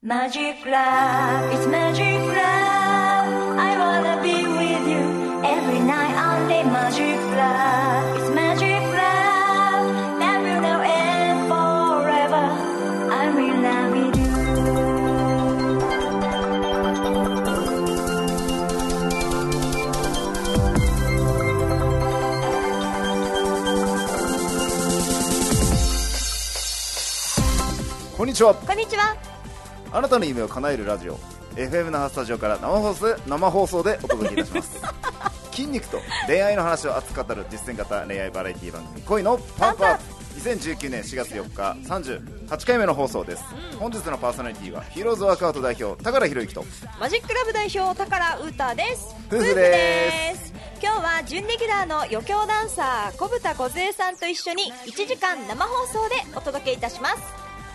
Magic Love, it's Magic Love. I wanna be with you every night only. Magic Love, it's Magic Love. Love you now and forever. I'm in love with you. こんにちは。 こんにちは。 あなたの夢を叶えるラジオ FM 那覇スタジオから生放送でお届けいたします筋肉と恋愛の話を熱く語る実践型恋愛バラエティ番組恋のパンプアップ2019年4月4日38回目の放送です、本日のパーソナリティはヒーローズワークアウト代表宝博之とマジックラブ代表宝ウーターです。 夫婦です。 今日は準レギュラーの余興ダンサー小豚梢さんと一緒に1時間生放送でお届けいたします。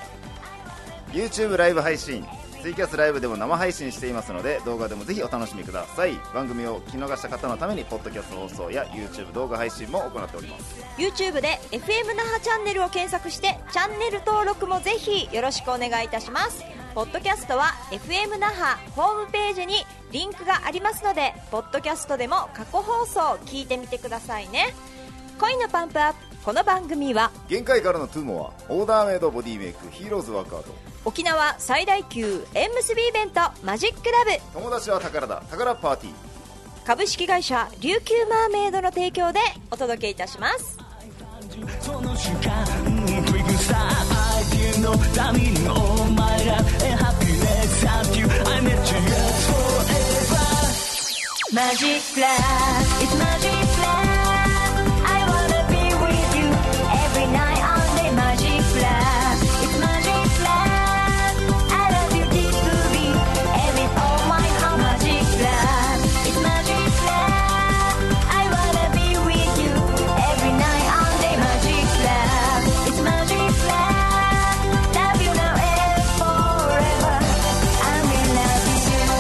YouTube ライブ配信、ツイキャスライブでも生配信していますので動画でもぜひお楽しみください。番組を聞き逃した方のためにポッドキャスト放送や YouTube 動画配信も行っております。 YouTube で FM 那覇チャンネルを検索してチャンネル登録もぜひよろしくお願いいたします。ポッドキャストは FM 那覇ホームページにリンクがありますのでポッドキャストでも過去放送聞いてみてくださいね。恋のパンプアップ、この番組は限界からのトゥーモア、オーダーメイドボディメイクヒーローズワークアウト、 沖縄最大級縁結びイベントマジックラブ、 友達は宝だ宝パーティー、 株式会社琉球マーメイドの提供でお届けいたします。 その瞬間クイックスター相手のためにお前ら Happiness Thank you I met you forever Magic Love, it's Magic Love. I wanna be with you every night only. Magic Love, it's Magic Love. I love you deeply, every all my heart. Magic Love, it's Magic Love. I wanna be with you every night only. Magic Love, it's Magic Love. Love you now and forever. I'm in love with you.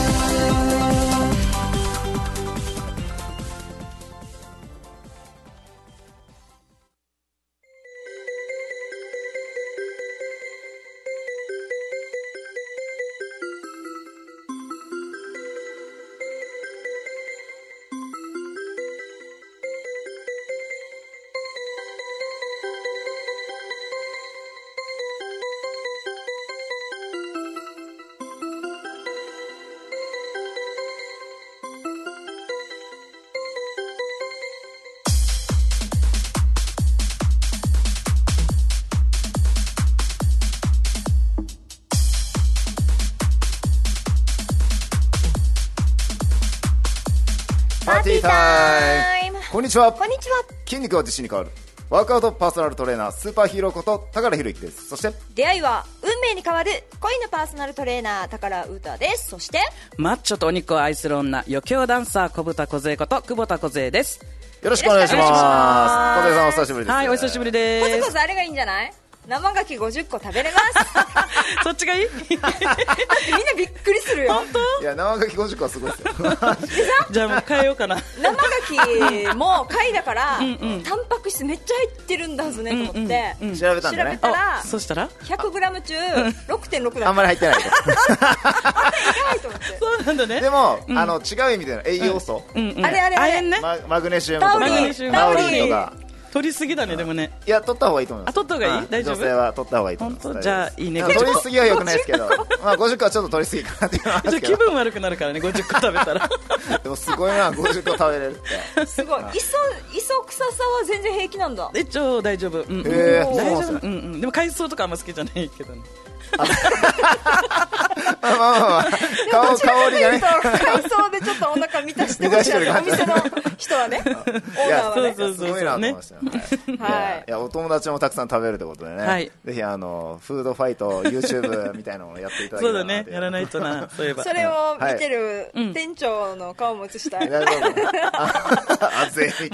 パーティータイム。こんにちは。 こんにちは。 筋肉は自信に変わるワークアウトパーソナルトレーナースーパーヒーローこと宝博之です。そして出会いは運命に変わる恋のパーソナルトレーナー宝ウーターです。そしてマッチョとお肉を愛する女余興ダンサー小豚梢こと久保田梢です。 よろしくお願いします。小手さんお久しぶりです。 はい、お久しぶりコです。 ツコツあれがいいんじゃない？生牡蠣50個食べれますそっちがいいみんなびっくりするよ。 本当？ いや生牡蠣50個はすごいですよじゃあもう変えようかな。 生牡蠣も貝だからタンパク質めっちゃ入ってるんだはずねと思って調べたんだね。 たらあ、そしたら 100g 中 6.6 だあんまり入ってないあんな意外と思ってそうなんだね。 でも、違う意味での栄養素、 あれ亜鉛ね。 マグネシウムとかタウリンマグネシウムタウリンとか、 取りすぎだねでもね。 いや取った方がいいと思います。 あ、取った方がいい？大丈夫？ 女性は取った方がいいと思います。 本当？じゃあいいね。 取りすぎは良くないですけどまあ50個はちょっと取りすぎかなっていうのはあるんじゃあですけど気分悪くなるからね、50個食べたらでもすごいな、50個食べれるってすごい磯臭さは全然平気なんだ。 一応大丈夫。うん、 へー大丈夫。 そうなんですね。 でも海藻とかあんま好きじゃないけどね。 まあ香りがね海藻でちょっとお腹満たしてほしい。お店の人はね、オーナーはね。 そうすごいなと思いましたよ、 はいいやお友達もたくさん食べるということでね、 はいぜひフードファイト YouTube みたいなのをやっていただけそうだたらなってね、やらないとな、そういえば。 それを見てる店長の顔も映したい。 大丈夫あぜひ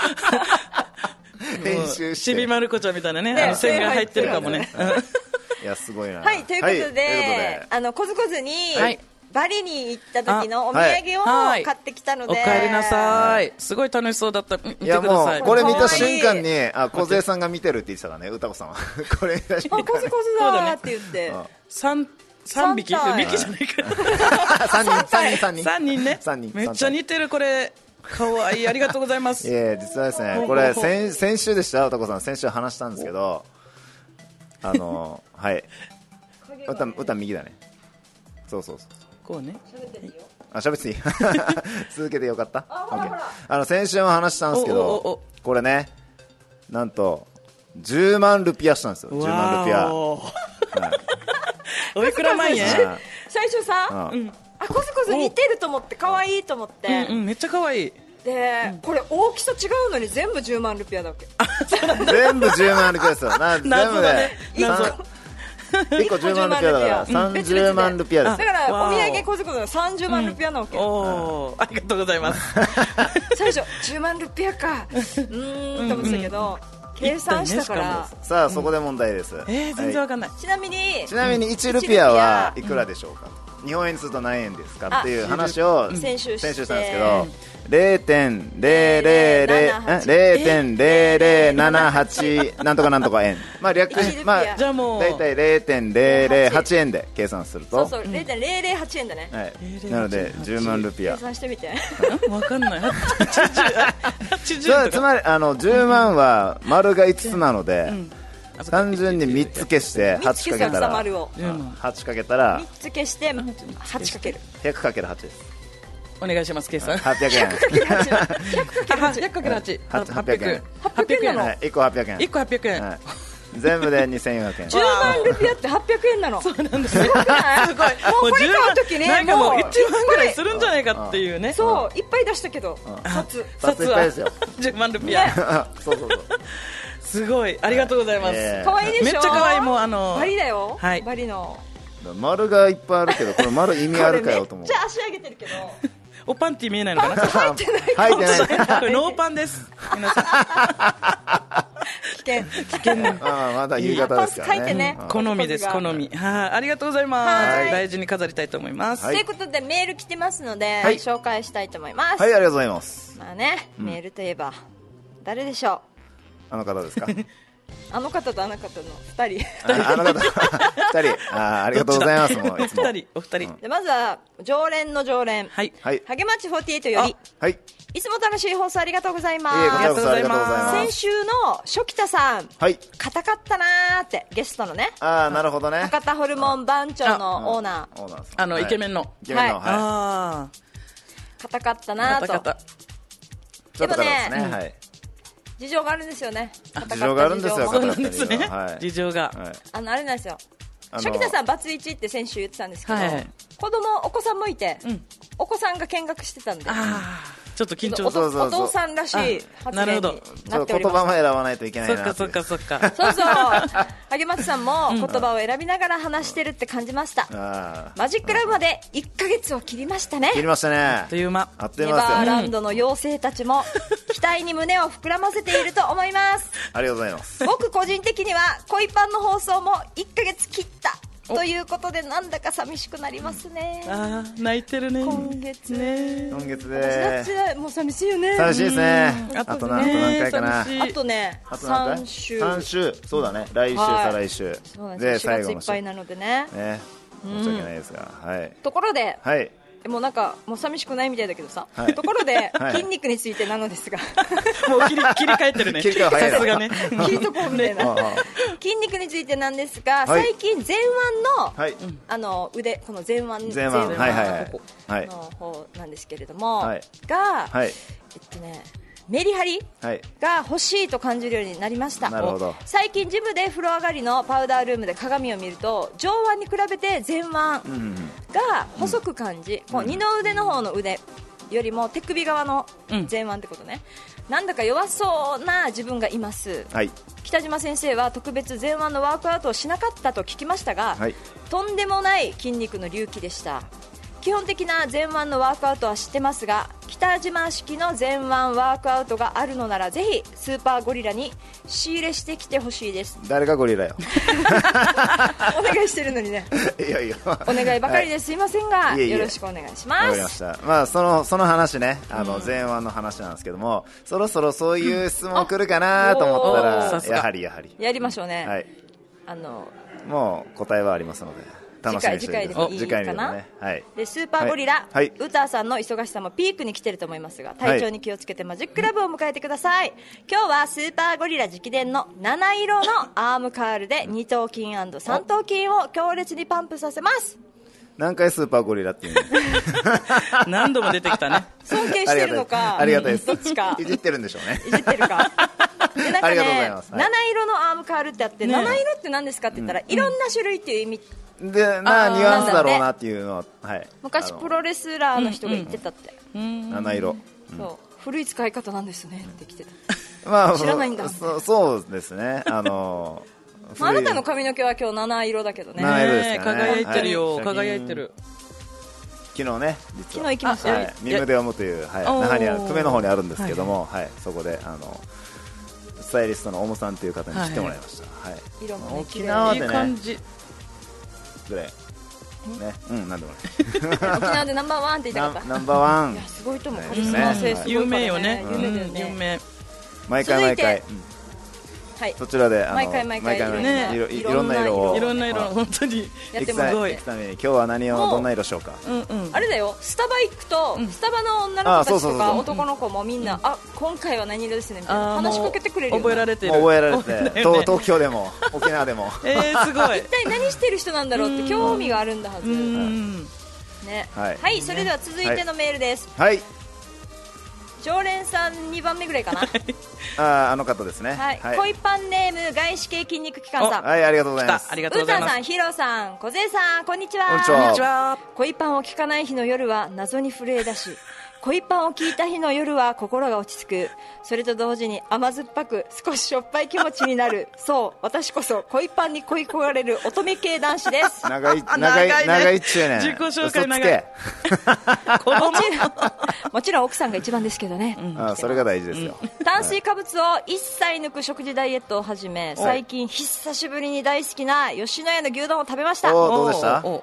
編集してちびまる子ちゃんみたいなね、 ね線が入ってるかもね。 いやすごいな。 はい、ということで、コズコズにはいバリに行った時のお土産をはい買ってきたので、 お帰りなさい。すごい楽しそうだった。見ていやください。 もうこれ見た瞬間に梢さんが見てるって言ってたからね、歌子さんはこれ見た瞬間にコズコズだーって言って、 3匹 3体匹じゃないか 3人ね 3人めっちゃ似てるこれかわいいありがとうございます実はですねこれ先週でしたおたこさん先週話したんですけどはい歌右だねそうこうね喋っていい続けてよかった OK 先週も話したんですけどこれねなんと10万ルピアしたんですよ10万ルピアおいくら万円最初さコスコス似てると思って可愛いと思ってめっちゃ可愛いでこれ大きさ違うのに全部10万ルピアだわけ全部10万ルピアですよ全部で1個10万ルピアだから30万ルピアですだからお土産コスコスが30万ルピアなわけありがとうございます最初10万ルピアかと思ってたけど計算したからさあそこで問題です全然わかんないちなみに 1ルピアはいくらでしょうか日本円にすると何円ですかっていう話を先週したんですけど0.0078なんとかなんとか円略じゃあもう大体 0.008 円で計算するとそう 0.008 円だねなので10万ルピア計算してみてわかんないつまり10万は丸が5つなので単純に3つ消して8かけたら8かけたら 3つ消して8かける 100×8 ですお願いします計算 800円 100×8 800円 800円なの 1個800円 1個800円全部で2400円 10万ルピアって800円なのそうなんですねすごいもうこれ買うときねなんかもう1万ぐらいするんじゃないかっていうねそういっぱい出したけど札は10万ルピアそうすごいありがとうございます可愛いでしょめっちゃ可愛いもうバリだよはいバリの丸がいっぱいあるけどこれ丸意味あるかよと思うめっちゃ足上げてるけどおパンティ見えないのかな入ってない入ってないこれノーパンです皆さん危険まだ言い方ですからね好みです好みありがとうございます大事に飾りたいと思いますということでメール来てますので紹介したいと思いますはいありがとうございますまあねメールといえば誰でしょうあの方ですかあの方とあの方の2人あの方2人ありがとうございますもういつもお二人でまずは常連の常連はいハゲマッチ48よりはいいつも楽しい放送ありがとうございますこちらこそありがとうございます先週の初期田さんはい硬かったなーってゲストのねなるほどね博多ホルモン番長のオーナーイケメンのイケメンの硬かったなーとちょっと硬かったですねはい事情があるんですよね事情があるんですよそうなんですね事情があれなんですよ初期田さんバツイチって先週言ってたんですけどお子さんもいてお子さんが見学してたんでちょっと緊張お父さんらしい発言になっておりました。 言葉も選ばないといけないな。 そっかそう萩松さんも言葉を選びながら話してるって感じました。マジックラブまで1ヶ月を切りましたね。 切りましたね。 あっという間。 ネバーランドの妖精たちも期待に胸を膨らませていると思います。 ありがとうございます。 僕個人的には恋パンの放送も1ヶ月切ったということでなんだか寂しくなりますね。 泣いてるね。 今月でもう寂しいよね。 寂しいですね。あと何回かな。 あとね3週そうだね。来週再来週で最後の4月いっぱいなのでね。 申し訳ないですが、 ところではいもうなんかもう寂しくないみたいだけどさ、ところで筋肉についてなのですがもう切り替えてるね。さすがね。 切りとこうみたいな筋肉についてなんですが、最近前腕の腕この前腕の方なんですけれどもがメリハリが欲しいと感じるようになりました。最近ジムで風呂上がりのパウダールームで鏡を見ると上腕に比べて前腕が細く感じ、二の腕の方の腕よりも手首側の前腕ってことね、なんだか弱そうな自分がいます。北島先生は特別前腕のワークアウトをしなかったと聞きましたが、とんでもない筋肉の隆起でした。基本的な前腕のワークアウトは知ってますが、北島式の前腕ワークアウトがあるのならぜひスーパーゴリラに仕入れしてきてほしいです。 誰がゴリラよお願いしてるのにねいやお願いばかりですいませんが、よろしくお願いします。わかりました。まあその話ね、前腕の話なんですけども、そろそろそういう質問来るかなと思ったら、やはりやりましょうね。 もう答えはありますので楽しみにして次回でもいい次回かな、 でもね、はい、 でスーパーゴリラ、 はいウターさんの忙しさもピークに来てると思いますが体調に気をつけてマジックラブを迎えてください。今日はスーパーゴリラ直伝の7色のアームカールで2頭筋&3頭筋を強烈にパンプさせます。 何回スーパーゴリラっていうの何度も出てきたね。 尊敬してるのかありがたいですどっちかいじってるんでしょうねいじってるかでなんかありがとうございねます、はい 7色のアームカールってあって、 ね 7色って何ですかって言ったら、いろんな種類っていう意味、 でニュアンスだろうなっていうのは、はい、 昔プロレスラーの人が言ってたって、 7色、 そう古い使い方なんですねって来てた。 まあ知らないんだそうですねまあ、あなたの髪の毛は今日7色だけどね。 七色ですかね輝いてるよ、 はい輝いてる。 昨日ね実は昨日行きましたよ、 はい、ミムデオムという、はい、 おー那覇にある久米の方にあるんですけども、はいそこでスタイリストのオムさんという方に来てもらいました、はい色もね綺麗いい沖縄でね感じ。 ぐらいね、なんでも沖縄でナンバーワンって言いたかった。 ナンバーワンいやすごいと思う、 ねカリスマ性すごい有から名よね。 有名だよね、 有名。 毎回毎回、 はいそちらで毎回ねいろんな色をいろんな色、 はい本当に。 やってもらって行くために今日は何をどんな色しようか。 あれだよ、スタバ行くと、スタバの女の子たちとか男の子もみんな、あ、今回は何色ですねみたいな話しかけてくれるよ、 覚えられてる。 もう覚えられ覚えて、 たよね東京でも沖縄でもすごい。 一体何してる人なんだろうって興味があるんだはず、ね、 はいそれでは続いてのメールです。 はい、 常連さん2番目ぐらいかなあの方ですね。 はい、 はい、 恋パンネーム外資系筋肉機関さん、 はい、ありがとうございます。 ありがとうございます。 うーたんさん、ヒロさん、小勢さん、こんにちは。 こんにちはこんにちは。 恋パンを聞かない日の夜は謎に震えだし、恋パンを聞いた日の夜は心が落ち着く。それと同時に甘酸っぱく少ししょっぱい気持ちになる。そう、私こそ恋パンに恋焦がれる乙女系男子です。 長いね長いっちゅうねん。 自己紹介長い嘘つけ子供。 もちろん奥さんが一番ですけどね。 それが大事ですよ。 炭水化物を一切抜く食事ダイエットを始め、最近久しぶりに大好きな吉野家の牛丼を食べました。 おどうでしたお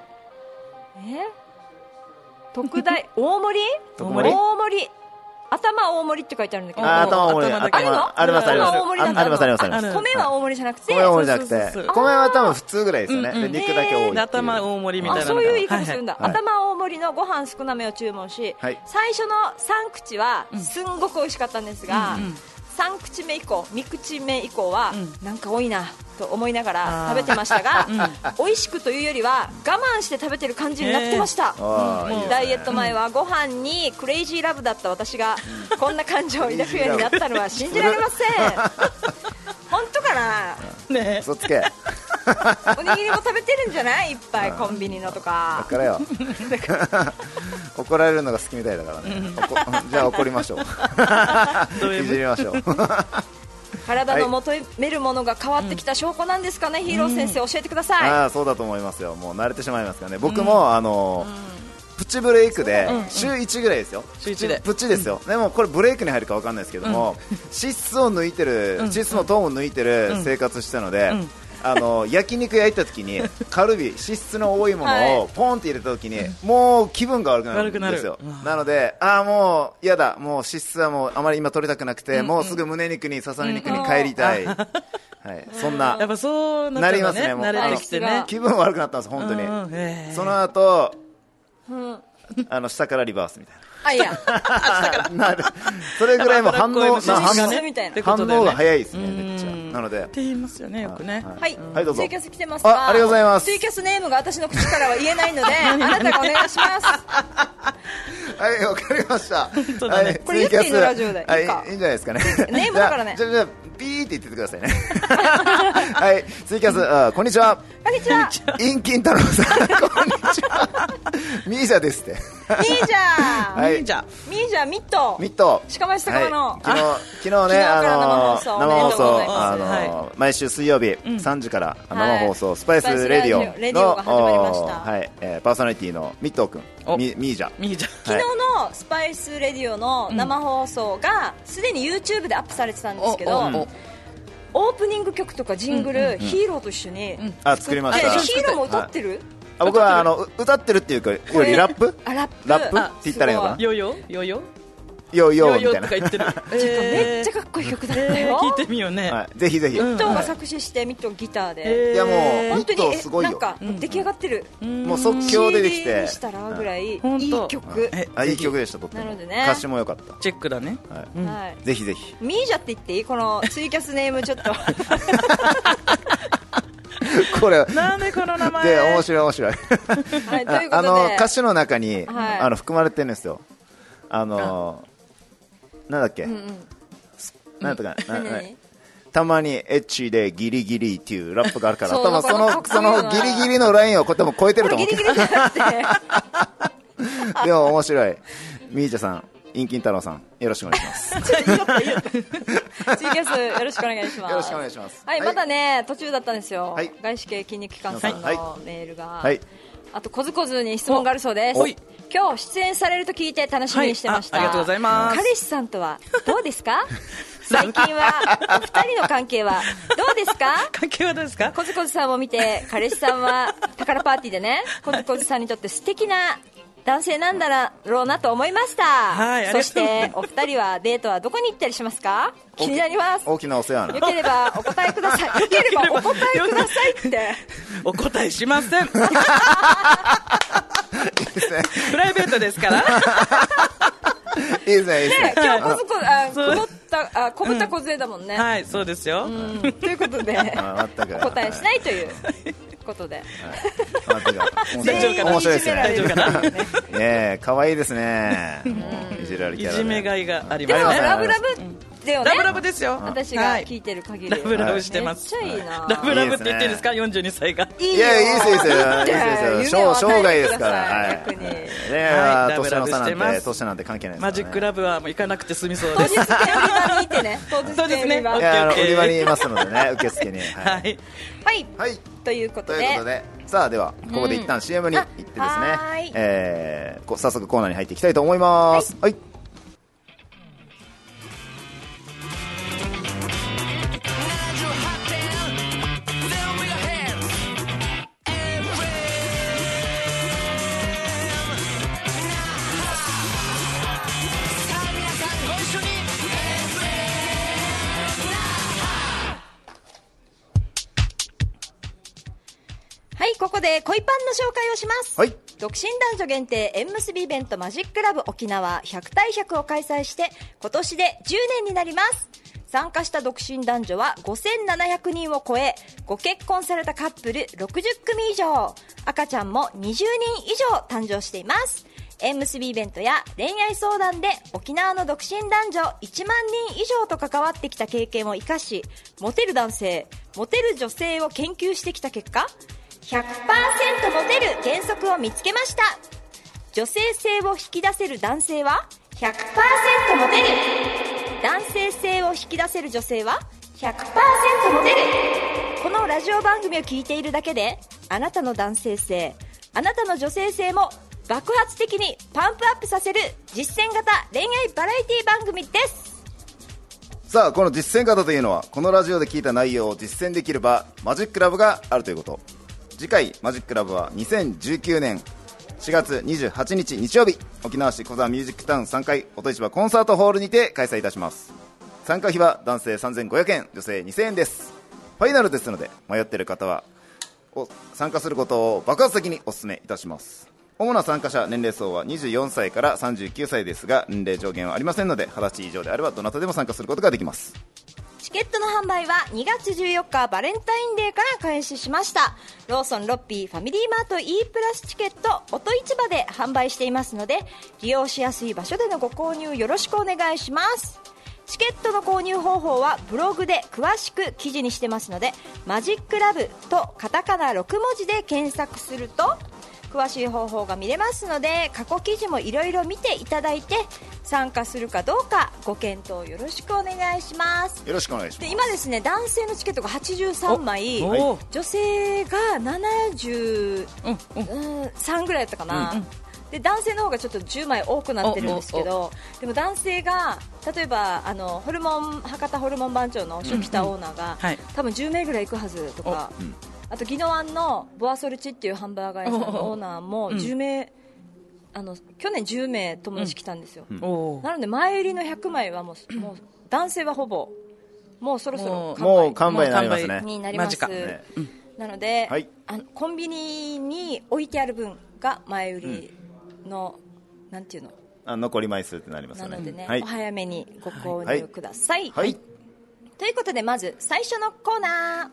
特大大盛り特盛り大盛り頭大盛りって書いてあるんだけど、 頭大盛り頭だけあるのありますあります頭大盛りなんだありますありますありますある米は大盛りじゃなくて、 米大盛りじゃなくてそうそうそう米は多分普通ぐらいですよね。で肉だけ多いっていう。 で頭大盛りみたいなのが。 そういう言い方するんだ、 はいはい頭大盛りのご飯少なめを注文し、 はい最初の3口はすんごく美味しかったんですが、3口目以降2口目以降は、なんか多いなと思いながら食べてましたが、美味しくというよりは我慢して食べてる感じになってました、 あーいいですねダイエット前はご飯にクレイジーラブだった私がこんな感情を抱くようになったのは信じられません本当かな。 ね嘘つけ。 おにぎりも食べてるんじゃない、いっぱいコンビニのとだか。 からよ。怒られるのが好きみたいだからね。じゃあ怒りましょう。いじりましょう。 体の求めるものが変わってきた証拠なんですかね、ヒーロー先生教えてください。 ああそうだと思いますよ。もう慣れてしまいますからね。僕もプチブレイクで週1ぐらいですよ。 週1でプチですよ。でもこれブレイクに入るかわかんないですけども、脂質を抜いてる脂質の糖分を抜いてる生活したので。焼肉焼いた時にカルビ脂質の多いものをポンって入れた時にもう気分が悪くなるんですよ。なのでもう嫌だ、もう脂質はもうあまり今取りたくなくて、もうすぐ胸肉にささみ肉に帰りたい、はい、そんなやっぱそうなっちゃうのね。 なりますね。もう慣れてきてね。 気分悪くなったんです本当に。その後下からリバースみたいな。 あ、いや、 なるそれぐらいも反応脂質みたいな反応が早いですね、めっちゃ。なのでって言いますよね、よくね。 はい、 はいどうぞツイキャス来てますが、 ありがとうございますツイキャスネームが私の口からは言えないのであなたがお願いします。 はいわかりました。 当だねはいこれ言っていいのラジオではいいいかいいんじゃないですかね。 ネームだからねじゃあピーって言っててくださいね。はいツイキャスこんにちは。 こんにちは。 インキン太郎さんこんにちは。ミージャですって。 ミージャー、 はいじゃミージャーミットミット鹿町酒場の、 はい昨日ね昨日から生放送生放おめでとうござい送ます毎週水曜日3時から生放送スパイスレディオレディオが始まりましたはいパーソナリティのミットー君ミージャミージャ昨日のスパイスレディオの生放送がすでに YouTube でアップされてたんですけど、オープニング曲とかジングル、ヒーローと一緒に作りました。 ヒーローも歌ってる、 僕は歌ってるっていうかよりラップあラップって言ったらいいのかな。 ヨヨヨヨヨーヨーみたいなとか言ってるめっちゃかっこいい曲だったよ、 聞いてみようね、 はい、ぜひぜひ、 ミットが作詞してミットギターで、 いやもう本当ミットすごいよ、 になんか出来上がってる、 もう即興ででき CD てにしたらぐらいいうんい曲、 いい曲でした、とってもなのでね歌詞も良かった、 チェックだね。 はいはい、 ぜひぜひミージャって言っていい？このツイキャスネームちょっとこれなんでこの名前で面白い面白いはい、ということで歌詞の中に、 はい含まれてるんですよ、なんだっけ、なんとか何たまにエッチでギリギリっていうラップがあるから、 そう多分これかっこいいそのギリギリのラインをこう多分超えてると思ってこれギリギリじゃなくてでも面白い。ミーチャさん、インキン太郎さん、よろしくお願いしますツイキャスよろしくお願いします。 よろしくお願いしますはい、またね、途中だったんですよ。 はい外資系筋肉機関さんはいのメールが。 はい、 あと、コズコズに質問があるそうですはい。 今日出演されると聞いて楽しみにしてました。 はいありがとうございます彼氏さんとはどうですか最近はお二人の関係はどうですか関係はどうですか？ コズコズさんを見て、彼氏さんは宝パーティーでね、コズコズさんにとって素敵な男性なんだろうなと思いました。 はいありがとうそしてお二人はデートはどこに行ったりしますか？気になります。 大きなお世話なよければお答えください。よければお答えくださいって。 お答えしませんいいですね、 ねプライベートですからいいですね、いいですね、 今日コズコそう小豚小杖だもんね。 はいそうですよ、 うんということで全くお答えしないということで。 全く大丈夫かな面白いです大丈夫ね、 かなねえ可愛いですね、もういじられキいャラでじめがいがありでもますねラブラブだよね。 ラブラブですよ私が聞いてる限り。 ラブラブしてます、 めっちゃいいな。 ラブラブって言ってるんですか42歳がいいよ。 いやいいですよいいですよいいですよ生涯ですから、はい、 逆に。 ねえ、 はい年の差ラブラブしてますなんて年なんて関係ないですからね、 マジックラブはもう行かなくて済みそうです当日券売り場にいてね。当日そうですね券売り場。 いやオッケー売り場にいますのでね、受付に、 ははいいはい。 はい、 ということということで。 で、さあではここで一旦 CM に行ってですね、 はーい早速コーナーに入っていきたいと思います。はい、 はい、ここで恋パンの紹介をします。 はい、 独身男女限定縁結びイベントマジックラブ沖縄100対100を開催して今年で10年になります。参加した独身男女は5700人を超え、ご結婚されたカップル60組以上、赤ちゃんも20人以上誕生しています。縁結びイベントや恋愛相談で沖縄の独身男女1万人以上と関わってきた経験を生かし、モテる男性、モテる女性を研究してきた結果、100% モテる原則を見つけました。女性性を引き出せる男性は 100% モテる。男性性を引き出せる女性は 100% モテる。このラジオ番組を聞いているだけで、あなたの男性性、あなたの女性性も爆発的にパンプアップさせる実践型恋愛バラエティ番組です。 さあこの実践型というのはこのラジオで聞いた内容を実践できる場、マジックラブがあるということ。次回マジックラブは2019年4月28日日曜日、沖縄市コザミュージックタウン3階音市場コンサートホールにて開催いたします。参加費は男性3500円、女性2000円です。ファイナルですので迷っている方は参加することを爆発的にお勧めいたします。主な参加者年齢層は24歳から39歳ですが、年齢上限はありませんので20歳以上であればどなたでも参加することができます。 チケットの販売は2月14日バレンタインデーから開始しました。ローソン、ロッピー、ファミリーマート E プラスチケット音市場で販売していますので、利用しやすい場所でのご購入よろしくお願いします。チケットの購入方法はブログで詳しく記事にしてますので、マジックラブとカタカナ6文字で検索すると詳しい方法が見れますので、過去記事もいろいろ見ていただいて参加するかどうかご検討よろしくお願いします。 よろしくお願いします。 で今ですね、男性のチケットが83枚、 お女性が73ぐらいだったかな、で男性の方がちょっと10枚多くなってるんですけど、でも男性が例えば博多ホルモン番長の初期田オーナーが、 はい多分10名ぐらい行くはずとか、あと宜野湾のボアソルチっていうハンバーガー屋さんのオーナーも10名去年10名友達来たんですよ、 おーなので前売りの100枚はもう男性はほぼもうそろそろもう完売になりますね。 になります、 間近ねなので、 はいコンビニに置いてある分が前売りの、なんていうの残り枚数ってなりますよね。 なのでね、 はいお早めにご購入ください、 はいということでまず最初のコーナー、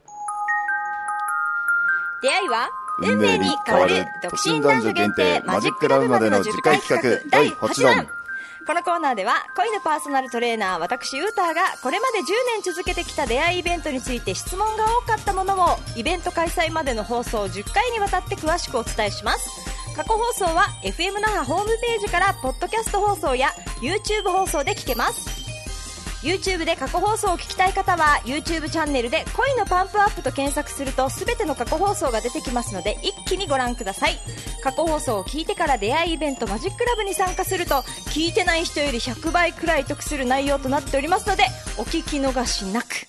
出会いは運命に変わる独身男女限定マジックラブまでの10回企画第8弾。このコーナーでは恋のパーソナルトレーナー私ウーターがこれまで10年続けてきた出会いイベントについて質問が多かったものをイベント開催までの放送10回にわたって詳しくお伝えします。過去放送は FM 那覇ホームページからポッドキャスト放送や YouTube 放送で聞けます。 YouTube で過去放送を聞きたい方は YouTube チャンネルで恋のパンプアップと検索すると全ての過去放送が出てきますので一気にご覧ください。過去放送を聞いてから出会いイベントマジックラブに参加すると聞いてない人より100倍くらい得する内容となっておりますのでお聞き逃しなく。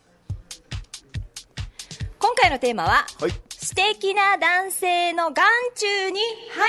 今回のテーマは、 はい素敵な男性の眼中に入る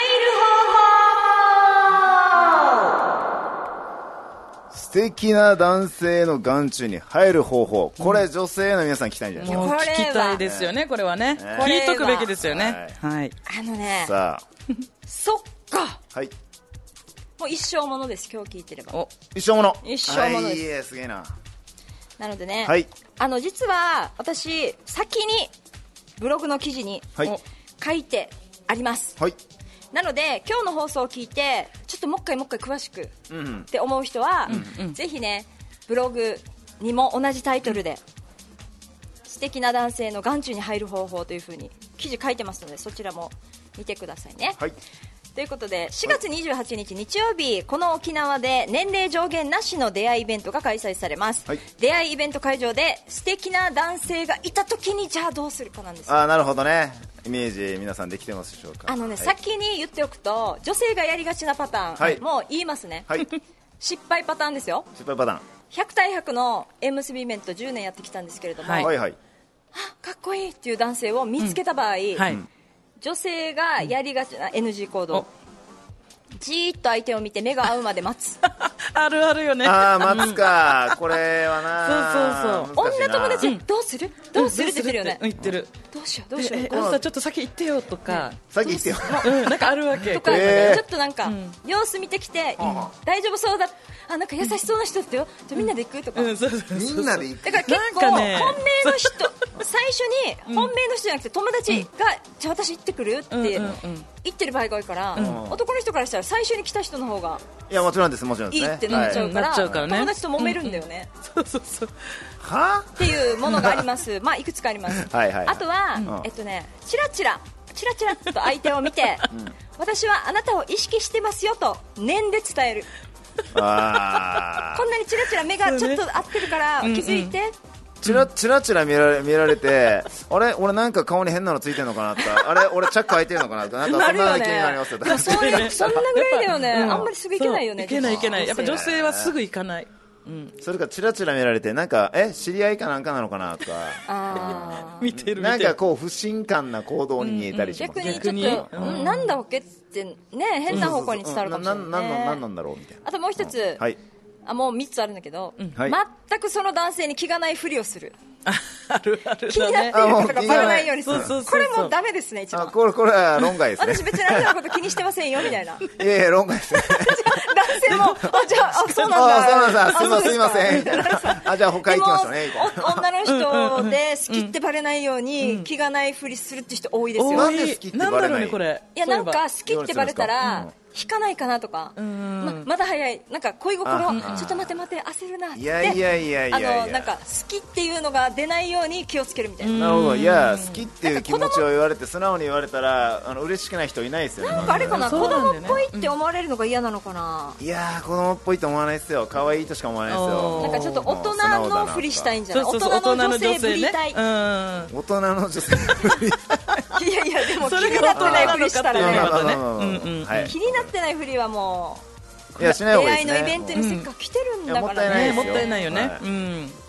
方法。 素敵な男性の眼中に入る方法、これ女性の皆さん聞きたいんじゃないですか。 もう聞きたいですよね、これはね。 これは聞いとくべきですよね。はい。 さそっか、 あはいもう一生ものです。今日聞いてればお、 一生もの一生ものですいいえすげえな。 なのでね、 はい実は私先にブログの記事にはい書いてあります、 はいなので今日の放送を聞いてちょっともう一回詳しくっうんて思う人は、ぜひねブログにも同じタイトルで素敵な男性の眼中に入る方法という風に記事書いてますのでそちらも見てくださいね。 はいということで4月28日日曜日この沖縄で年齢上限なしの出会いイベントが開催されます、 はい出会いイベント会場で素敵な男性がいた時にじゃあどうするかなんですよ。 ああなるほどね。イメージ皆さんできてますでしょうか。はい先に言っておくと女性がやりがちなパターン、 はいもう言いますね、 はい失敗パターンですよ。 失敗パターン 100対100の縁結びイベント10年やってきたんですけれども、 はいはいはいかっこいいっていう男性を見つけた場合、 はい。 女性がやりがちな NG 行動、じーっと相手を見て目が合うまで待つあるあるよね。 ああ待つかこれはなそう難しいな女友達、どうするどうするって言ってるよね。 言ってる。 どうしようどうしようあんたちょっと先行ってよとか、 先言ってよなんかあるわけ。 とか、 えーちょっとなんか、様子見てきて、大丈夫そうだ、あなんか優しそうな人だったよ、じゃあみんなで行くとか、 うん、そうそうそう。 みんなで行くだから結構、 なんかね本命の人最初に本命の人じゃなくて友達が、じゃあ私行ってくるって言ってる場合が多いから、男の人からしたら最初に来た人の方がいやもちろんですもちろんですねいいってなっちゃうから、 なっちゃうからね友達と揉めるんだよね、 そうそうそう。 はっていうものがありますまあいくつかありますはいはいあとは、チラチラと相手を見て、私はあなたを意識してますよと念で伝える。 あこんなにチラチラ目がちょっと合ってるから気づいて、 チラチラ見られてあれ俺なんか顔に変なのついてんのかなとかあれ俺チャック開いてるのかなとかなんかそんな気になりますよいやそんなぐらいだよね、あんまりすぐ行けないよね。 いけないいけない。やっぱ女性はすぐ行かない。 それからチラチラ見られてなんか知り合いかなんかなのかなとかあ見てる見てる。 なんかこう不信感な行動に見えたりします逆にちょっと、なんだわけってね変な方向に伝わるかもしれないね。 なんなんだろうみたいな。 あともう一つ、 はいもう3つあるんだけど、 はい全くその男性に気がないふりをする。 あるある気になっていることがバレないようにする。 そうそうそうこれもうダメですね、一番。 これは論外ですね私別にあなたのこと気にしてませんよみたいな。 いやいや論外ですね男性もじゃあそうなんだ。 そうなんだあすいませんみたいなじゃあ他行きましょうねみたいなでも女の人で好きってバレないように気がないふりするって人多いですよ。 なんで好きってバレないなんだろうねこれ。 いやなんか好きってバレたどうらです引かないかなとか、まだ早い、なんか恋心、ちょっと待て焦るなって、 いやいやいやいやいやなんか好きっていうのが出ないように気をつけるみたいな。 なるほど。いや好きっていう気持ちを言われて素直に言われたら嬉しくない人いないですよね。 なんかあれかな、子そうなんだよね供っぽいって思われるのが嫌なのかな。 いや子供っぽいと思わないですよ。可愛いとしか思わないですよ。 なんかちょっと大人のふりしたいんじゃない。 そうそう大人の女性ぶりたい。い大人の女性やいやでも気それになってないふりしたらね。 はい気になってないふりはもういやしない方出がいいですね。 会いのイベントにせっかく来てるんだからいやもったいないね。 ですよもったいないよね。 はい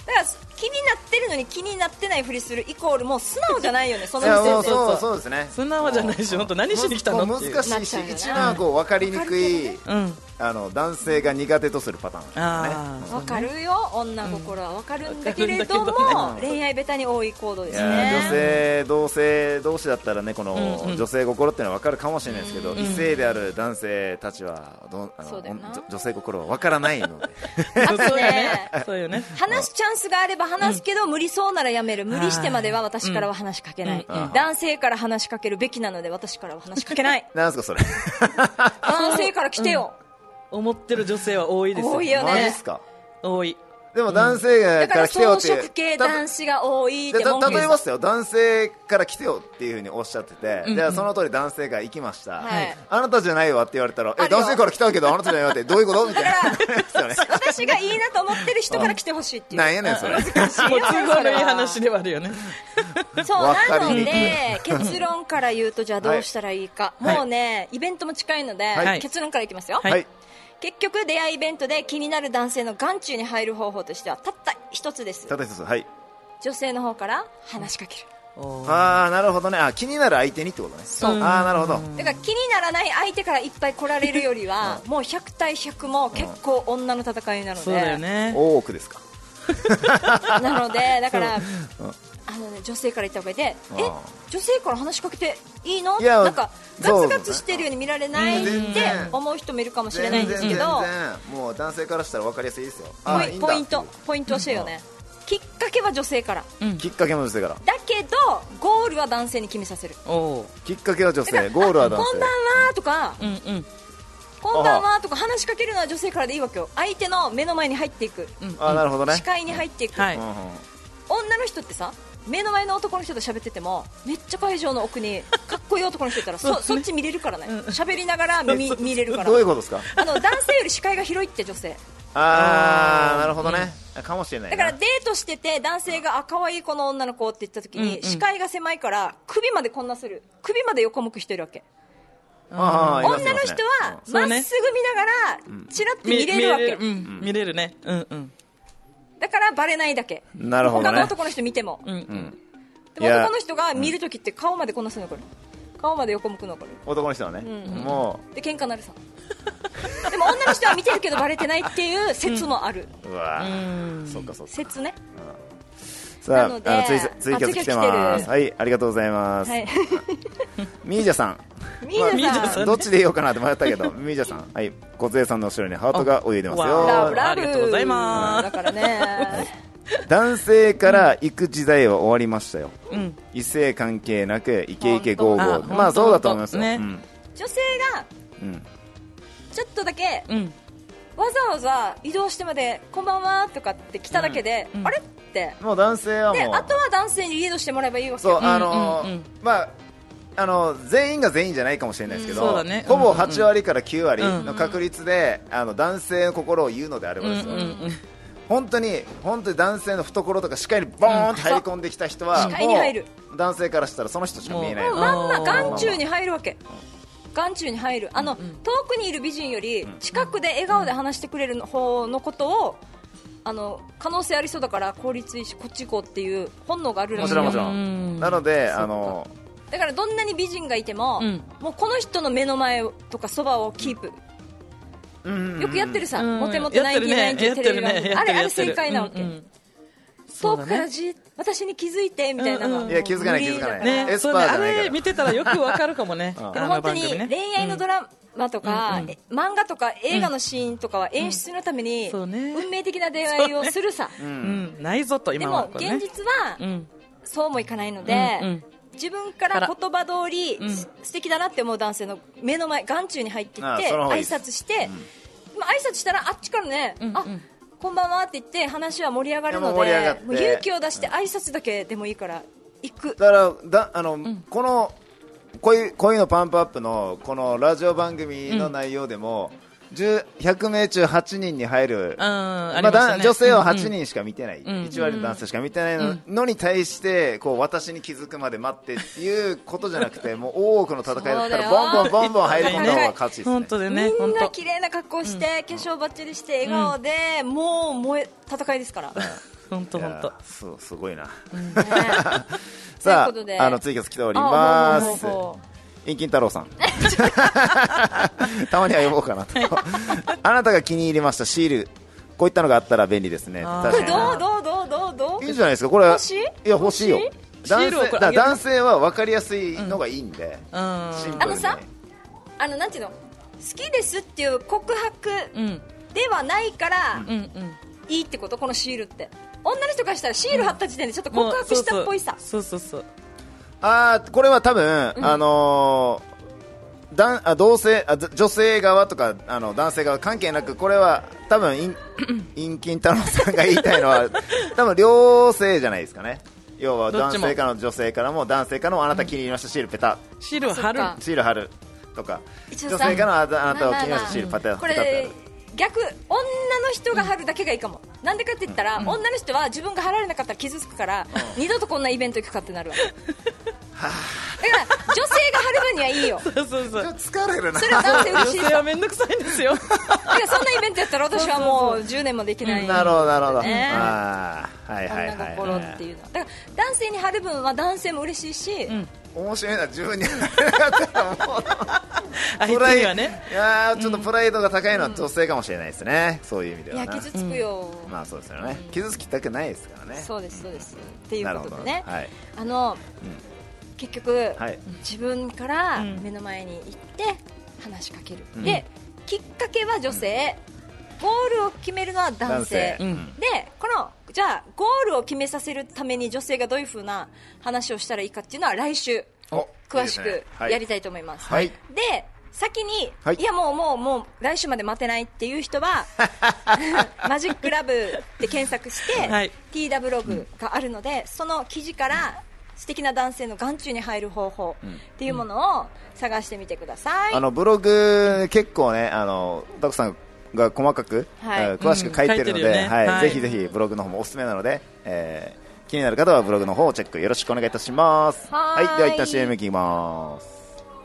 だから気になってるのに気になってないふりするイコールもう素直じゃないよねそのいやもう時点で。 そうですね。 素直じゃないし、本当何しに来たのっていう。 難しいし、一番こう分かりにくいうん。 男性が苦手とするパターンですね。 ああ。 わかるよ、女心はわかるんだけれども、 わかるんだ恋愛ベタに多い行動ですいや女ね。 性同性同士だったらね、このうんうん女性心っていうのは分かるかもしれないですけど、異性である男性たちはそうだよな女性心は分からないのであとね、 そうよね。 話すチャンスがあれば話すけど、無理そうならやめる。無理してまでは私からは話しかけない。男性から話しかけるべきなので私からは話しかけない。 なんすかそれ男性から来てよ。 思ってる女性は多いですよ。 多いよねマジっすか。 多い。 でも男性だからから来てよ草って食系男子が多いって例文句言うえますよ、男性から来てよっていう風におっしゃってて、じゃあその通り男性が行きました、 はいあなたじゃないわって言われたら、 あるよ男性から来たけどあなたじゃないわってどういうことみたいなですよね。 私がいいなと思ってる人から来てほしいっていう。 なんやねんそれ。 もう都合のいい話ではあるよね。 そうわかなのりにくいで結論から言うとじゃあどうしたらいいか、 はいもうねイベントも近いので、 はい結論からいきますよ、 はいはい。 結局出会いイベントで気になる男性の眼中に入る方法としてはたった一つです。 ただ一つ、はい。 女性の方から話しかける。 ああ、なるほどね。あ、気になる相手にってことね。 そうああ、なるほど。 だから気にならない相手からいっぱい来られるよりはもう100対100も結構女の戦いなので、 そうだよね。 大奥ですか。 なのでだから女性から言った方がいいで、女性から話しかけていいの？ いやなんかガそうツガツしてるように見られないって全然思う人もいるかもしれないんですけど、 全然もう男性からしたら分かりやすいですよ。あーいいんだポイント教えようね。きっかけは女性からきっかけも女性から。 だけどゴールは男性に決めさせる。 おう。 きっかけは女性、ゴールは男性。 こんばんはとか、 うんうん。 こんばんはとか話しかけるのは女性からでいいわけよ。相手の目の前に入っていく、 ああ、なるほどね視。界に入っていく、 はい。 女の人ってさ目の前の男の人と喋っててもめっちゃ会場の奥にかっこいい男の人いたらそっち見れるからね。喋りながら見れるから。 どういうことですか。 男性より視界が広いって女性ああ、なるほどね。かもしれないな。 だからデートしてて男性が可愛いこの女の子って言った時に視界が狭いから首までこんなする、首まで横向く人いるわけ。 あーいます女の人はうんそうねまっすぐ見ながらチラッて見れるわけ、 見れるね。うんうん。 だからバレないだけ。 なるほどね他の男の人見ても、 うんうん。 でもいや男の人が見るときって顔までこんなするのこれ、顔まで横向くのこれ男の人はね、もで喧嘩なるさでも女の人は見てるけどバレてないっていう説もある、 ううわーそっかそっか。 説ね。 さあ、 なのでツイキャス来てあます。 ツイキャス来てるはい、ありがとうございます。 はいミージャさん、 ミージャさん、 さんどっちで言おうかなって迷ったけど、ミージャさん、はい、小杖さんの後ろにハートが泳いでますよ。 ラブラブありがとうございますだからね男性から行く時代は終わりましたよ。 うん。 異性関係なくイケイケゴーゴあー。まあそうだと思いますよ。 ねうん女性がうんちょっとだけうん。 わざわざ移動してまでこんばんはとかって来ただけで、あれってもう男性はもうであとは男性にリードしてもらえばいいわけそうよ。 まあ全員が全員じゃないかもしれないですけど、 そうだねほぼ8割から9割うんの確率で男性の心を言うのであればですよ、本当に男性の懐とか視界にボーンと入り込んできた人は、 視界に入るもう男性からしたらその人しか見えないの。 まんま眼中に入るわけ。眼中に入る。遠くにいる美人より近くで笑顔で話してくれる方のことを可能性ありそうだから効率いいしこっち行こうっていう本能があるらしいよ。 もちろんなのでだからどんなに美人がいても、 うんもうこの人の目の前とかそばをキープ、よくやってるさ、モテモテナインティナインっていうテレビ番組、あれ正解なわけ、遠くから私に気づいてみたいなのは、 いや気づかない気づかないね、 エスパーじゃないからあれ見てたらよくわかるかもね。 でも本当に恋愛のドラマとか、漫画とか映画のシーンとかは演出のためにそうね運命的な出会いをするさ、 うん、ないぞとで今はもこれね。 現実はうんそうもいかないので、 うん自分から言葉通り、素敵だなって思う男性の目の前眼中に入っていって挨あその方がいいです拶して、まあ挨拶したらあっちからね、こんばんはって言って話は盛り上がるのいやもう盛り上がってでもう勇気を出して挨拶だけでもいいから行く。 だからこの恋のパンプアップのこのラジオ番組の内容でも、100名中8人に入る、 ありましたね女性は8人しか見てない、 ん 1割の男性しか見てないのに対してこう私に気づくまで待ってっていうことじゃなくてもう多くの戦いだったらボンボン入り込んだ方が勝ちですね。 本当でね、 みんな本当。 綺麗な格好して、化粧バッチリして笑顔で、もう戦いですから本当本当。 そうすごいな。 ねさということであツイキャス来ておりますあも陰金太郎さんたまには呼ぼうかなとあなたが気に入りましたシール、こういったのがあったら便利ですね。 あー確かにどういいじゃないですかこれ。 欲しい？ いや欲しいよ。男シールを性これあげる男性は分かりやすいのがいいんで、 うんシンプルに。 さなんていうの、好きですっていう告白うんではないからうんうんいいってこと、このシールって女の人からしたらシール貼った時点でちょっと告白したっぽいさ。 そうそうそうこれは多分、同性女性側とか男性側関係なく、これは多分陰金太郎さんが言いたいのは多分両性じゃないですかね。要は男性からの女性からも男性からもあなた気に入りましたシールペタ、 シールを貼る。 そっかシール貼るとか、 一応さ女性からのあなたを気に入りましたシールパタこペタってやれる。 逆、女の人が貼るだけがいいかも。なんでかって言ったら、女の人は自分が貼られなかったら傷つくから、二度とこんなイベント行くかってなるわ。だから女性が貼る分にはいいよ。 そうそうそう。 疲れるな。 それは男性嬉しい女性さ。 はめんどくさいんですよ。 だからそんなイベントやったら私はもう10年もできない。 なるほどなるほど。 ねあーはいはい女はい心っていうのは。だから男性に貼る分は男性も嬉しいし、 面白いな。自分に貼れなかったらもう相手にはね。 いやーちょっとプライドが高いのは女性かもしれないですね、そういう意味ではな。 いや傷つくよ。 まあそうですよね、傷つきたくないですからね。 そうですそうです。っていうことでね。 なるほ結局、 はい自分から目の前に行って話しかける、できっかけは女性、ゴールを決めるのは男性、 男性でじゃあゴールを決めさせるために女性がどういう風な話をしたらいいかっていうのは来週お詳しくいいですねはいやりたいと思います。 はいで先に、 はいいやもう来週まで待てないっていう人はマジックラブって検索して、 はい TW ブログがあるので、その記事から素敵な男性の眼中に入る方法っていうものを探してみてください。 ブログ結構ねタコさんが細かく、 はい詳しく書いてるので、 書いてるよねはいはいぜひぜひブログの方もおすすめなので、気になる方はブログの方をチェックよろしくお願いいたします。 はーいでは一旦 CM いきます。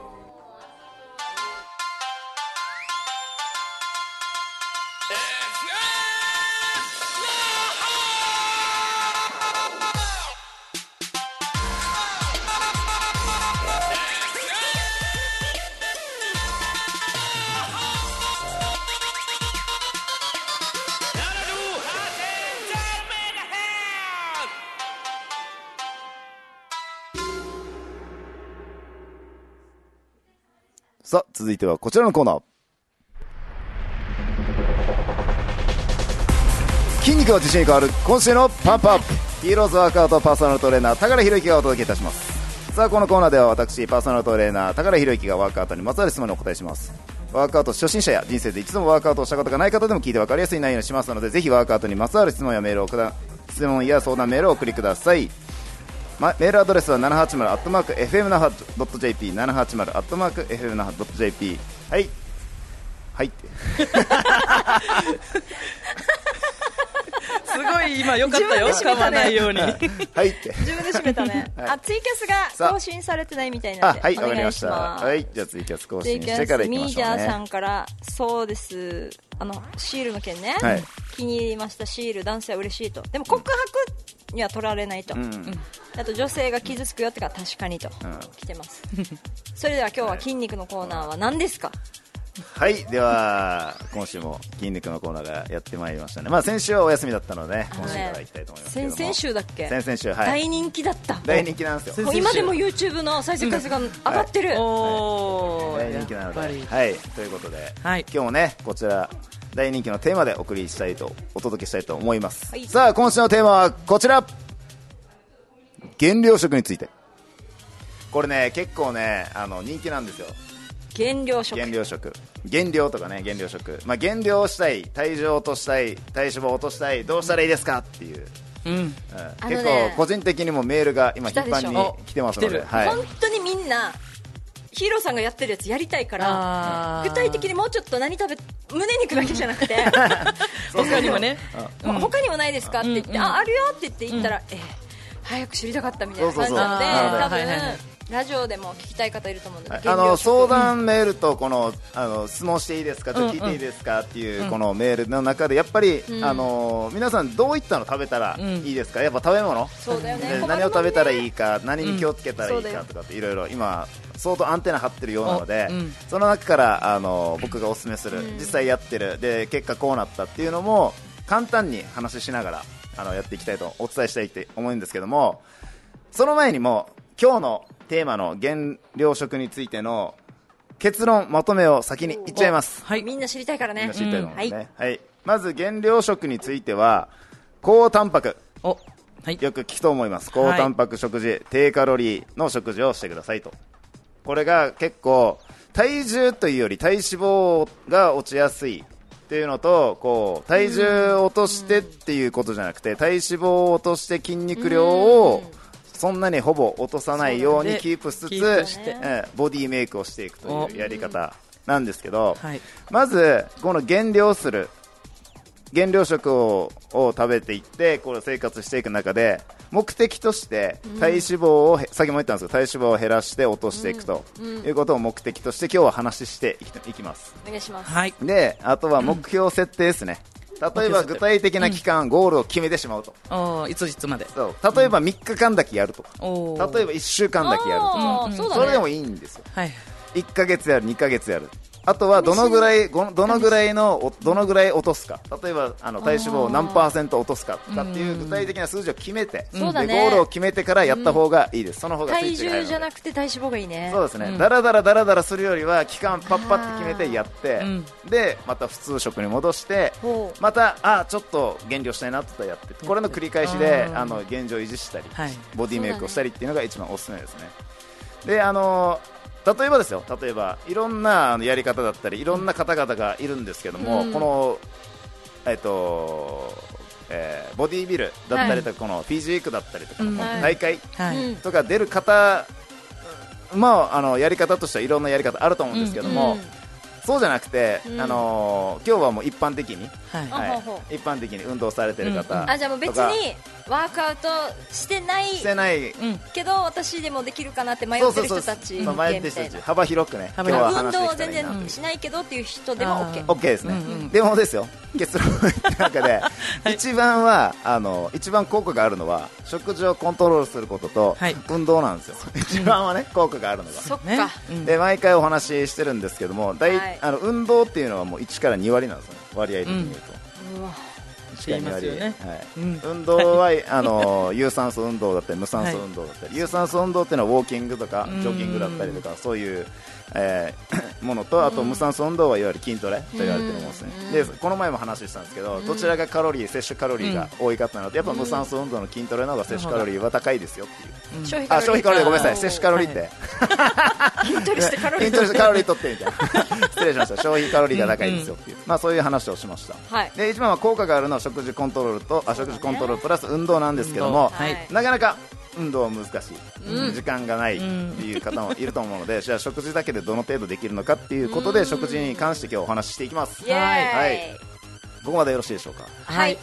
さあ続いてはこちらのコーナー、筋肉の自信に変わる今週のパンプアップ、ヒーローズワークアウトパーソナルトレーナー高良博之がお届けいたします。さあこのコーナーでは私パーソナルトレーナー高良博之がワークアウトにまつわる質問にお答えします。ワークアウト初心者や人生で一度もワークアウトをしたことがない方でも聞いて分かりやすい内容にしますので、ぜひワークアウトにまつわる質問や質問や相談メールをお送りください。メールアドレスは 780@fmnaha.jp 780@fmnaha.jp はいはいすごい今良かったよ。噛まないように。 はいって自分で締めたね、 はいツイキャスが更新されてないみたいなんで、 はいわかりお願いまし。 したます。 はいじゃあツイキャス更新ツイキャスしてからいきまミージャーしょうね。 さんからそうですシールの件ね、 はい気に入りましたシール男性は嬉しいと、でも告白には取られないと、あと女性が傷つくよってから確かにと、来てますそれでは今日は筋肉のコーナーは何ですか？ はいでは今週も筋肉のコーナーがやってまいりましたね。まあ先週はお休みだったので今週からいきたいと思いますけども、 先々週だっけ？ 先々週はい大人気だった。 大人気なんですよ。 もう今でも YouTube の再生回数が上がってる、 おー、 大人気なのでやっぱりはいということで、 はい今日もねこちら大人気のテーマでお届けしたいと思います、 はいさあ今週のテーマはこちら、減量食について。これね結構ね人気なんですよ。 減量食。 減量食、減量とかね減量食、まあ、減量したい、体重を落としたい、体脂肪を落としたい、どうしたらいいですかっていう、 うん。 結構個人的にもメールが今来たでしょ頻繁に来てますので、 来てるはい、 本当にみんなヒーローさんがやってるやつやりたいからあー具体的にもうちょっと胸肉だけじゃなくて他にもね。 他にもないですかって言って、あるよって言って言ったら、早く知りたかったみたいな感じなので、 そうそうそう多分、 はいはいはいラジオでも聞きたい方いると思うので、 相談メールとこの質問していいですか、ちょっと聞いていいですかっていうこのメールの中でやっぱり皆さんどういったの食べたらいいですか、やっぱ食べ物、 そうだよね、 何を食べたらいいか、何に気をつけたらいいかとかっていろいろ今相当アンテナ張ってるようなので、その中から僕がおすすめする、実際やってるで結果こうなったっていうのも簡単に話しながらやっていきたいとお伝えしたいと思うんですけども、その前にも今日のテーマの原料食についての結論まとめを先に言っちゃいます。 はい、みんな知りたいからね。 みんな知りたいと思いますね。はい、まず原料食については高タンパク、 はい、 よく聞くと思います。高タンパク食事、低カロリーの食事をしてくださいと。これが結構体重というより体脂肪が落ちやすいっていうのと、こう体重を落としてっていうことじゃなくて、体脂肪を落として筋肉量をそんなにほぼ落とさないようにキープしつつ、ボディメイクをしていくというやり方なんですけど、まずこの減量食を食べていってこれ生活していく中で目的として体脂肪を、先も言ったんですけど体脂肪を減らして落としていくということを目的として今日は話していきます。 お願いします。 で、あとは目標設定ですね。例えば具体的な期間、ゴールを決めてしまうと。 いついつまで。 そう。例えば3日間だけやるとか。例えば1週間だけやるとか。それでもいいんですよ。1ヶ月やる、2ヶ月やる。あとはどのぐらい落とすか、例えば体脂肪を何%落とすかとかっていう具体的な数字を決めて、でゴールを決めてからやった方がいいです。その方がスイッチが入るので。 体重じゃなくて体脂肪がいいね。 そうですね。だらだらするよりは期間パッパって決めてやって、でまた普通食に戻して、またちょっと減量したいなってやって、これの繰り返しで現状維持したり、ボディメイクをしたりっていうのが一番おすすめですね。で例えばですよ、例えばいろんなやり方だったりいろんな方々がいるんですけども、このボディービルだったりとか、このフィジークだったりとか、大会とか出る方、やり方としてはいろんなやり方あると思うんですけども、そうじゃなくて、今日はもう一般的に運動されてる方、 じゃあもう別にワークアウトしてないけど私でもできるかなって迷ってる人たち向けみたいな、 幅広くね、今日は話していきたいな。 運動を全然しないけどっていう人でも OK ですね。でもですよ、結論の中で一番効果があるのは食事をコントロールすることと運動なんですよ。一番はね、効果があるのが。 そっか。 で毎回お話ししてるんですけども、運動っていうのはもう1から2割なんですよね、割合的に言うと。1から2割、運動は有酸素運動だったり無酸素運動だったり、有酸素運動っていうのはウォーキングとかジョギングだったりとか、そういうものと、あと無酸素運動はいわゆる筋トレと言われてるものですね。でこの前も話したんですけど、どちらが摂取カロリーが多いかというのは、やっぱ無酸素運動の筋トレの方が摂取カロリーは高いですよっていう。消費カロリー、ごめんなさい、摂取カロリーって筋トレしてカロリー取ってみたいな失礼しました。消費カロリーが高いですよっていう、そういう話をしました。で一番は効果があるのは食事コントロールプラス運動なんですけども、なかなか運動は難しい、時間がないっていう方もいると思うので、じゃあ食事だけでどの程度できるのかっていうことで、食事に関して今日お話ししていきます。ここまでよろしいでしょうか。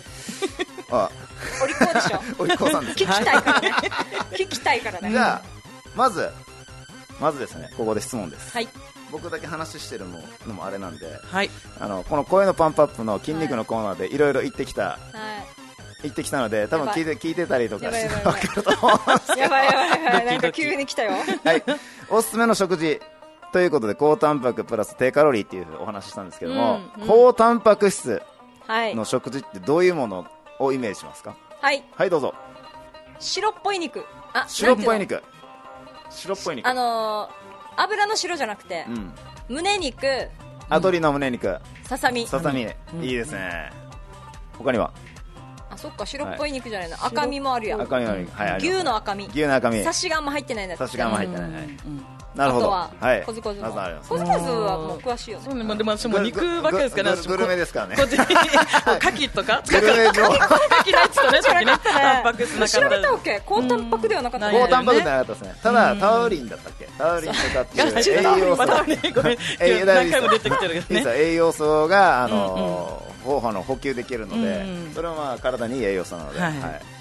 お利口でしょ。 お利口さんです。 聞きたいからね。 じゃあまずですね、ここで質問です。僕だけ話してるのもあれなんで、この声のパンプアップの筋肉のコーナーでいろいろ言ってきたので、多分聞いてたりとかして分かると思うんですけど、 やばいなんか急に来たよ。 おすすめの食事ということで、高タンパクプラス低カロリーっていうお話したんですけども、高タンパク質の食事ってどういうものをイメージしますか？どうぞ。 白っぽい肉。 白っぽい肉。 油の白じゃなくて、胸肉、 鶏の胸肉、 ささみ、 いいですね。他には？ そっか、白っぽい肉じゃないの、赤身もあるやん。 牛の赤身、サシがあんま入ってないやつ。 なるほど。 あとはコズコズの。コズコズはもう詳しいよね。 でも私も肉ばっかりですから。 グルメですからね。 牡蠣とか。グルメ上。牡蠣ないっつとね、さっきね。タンパク質なかった。 調べたわけ。高タンパクではなかった。 高タンパクではなかったですね。ただタウリンだったっけ？タウリンとかっていう何回も出てきてるけどね。 栄養素が補給できるので、それは体にいい栄養素なので。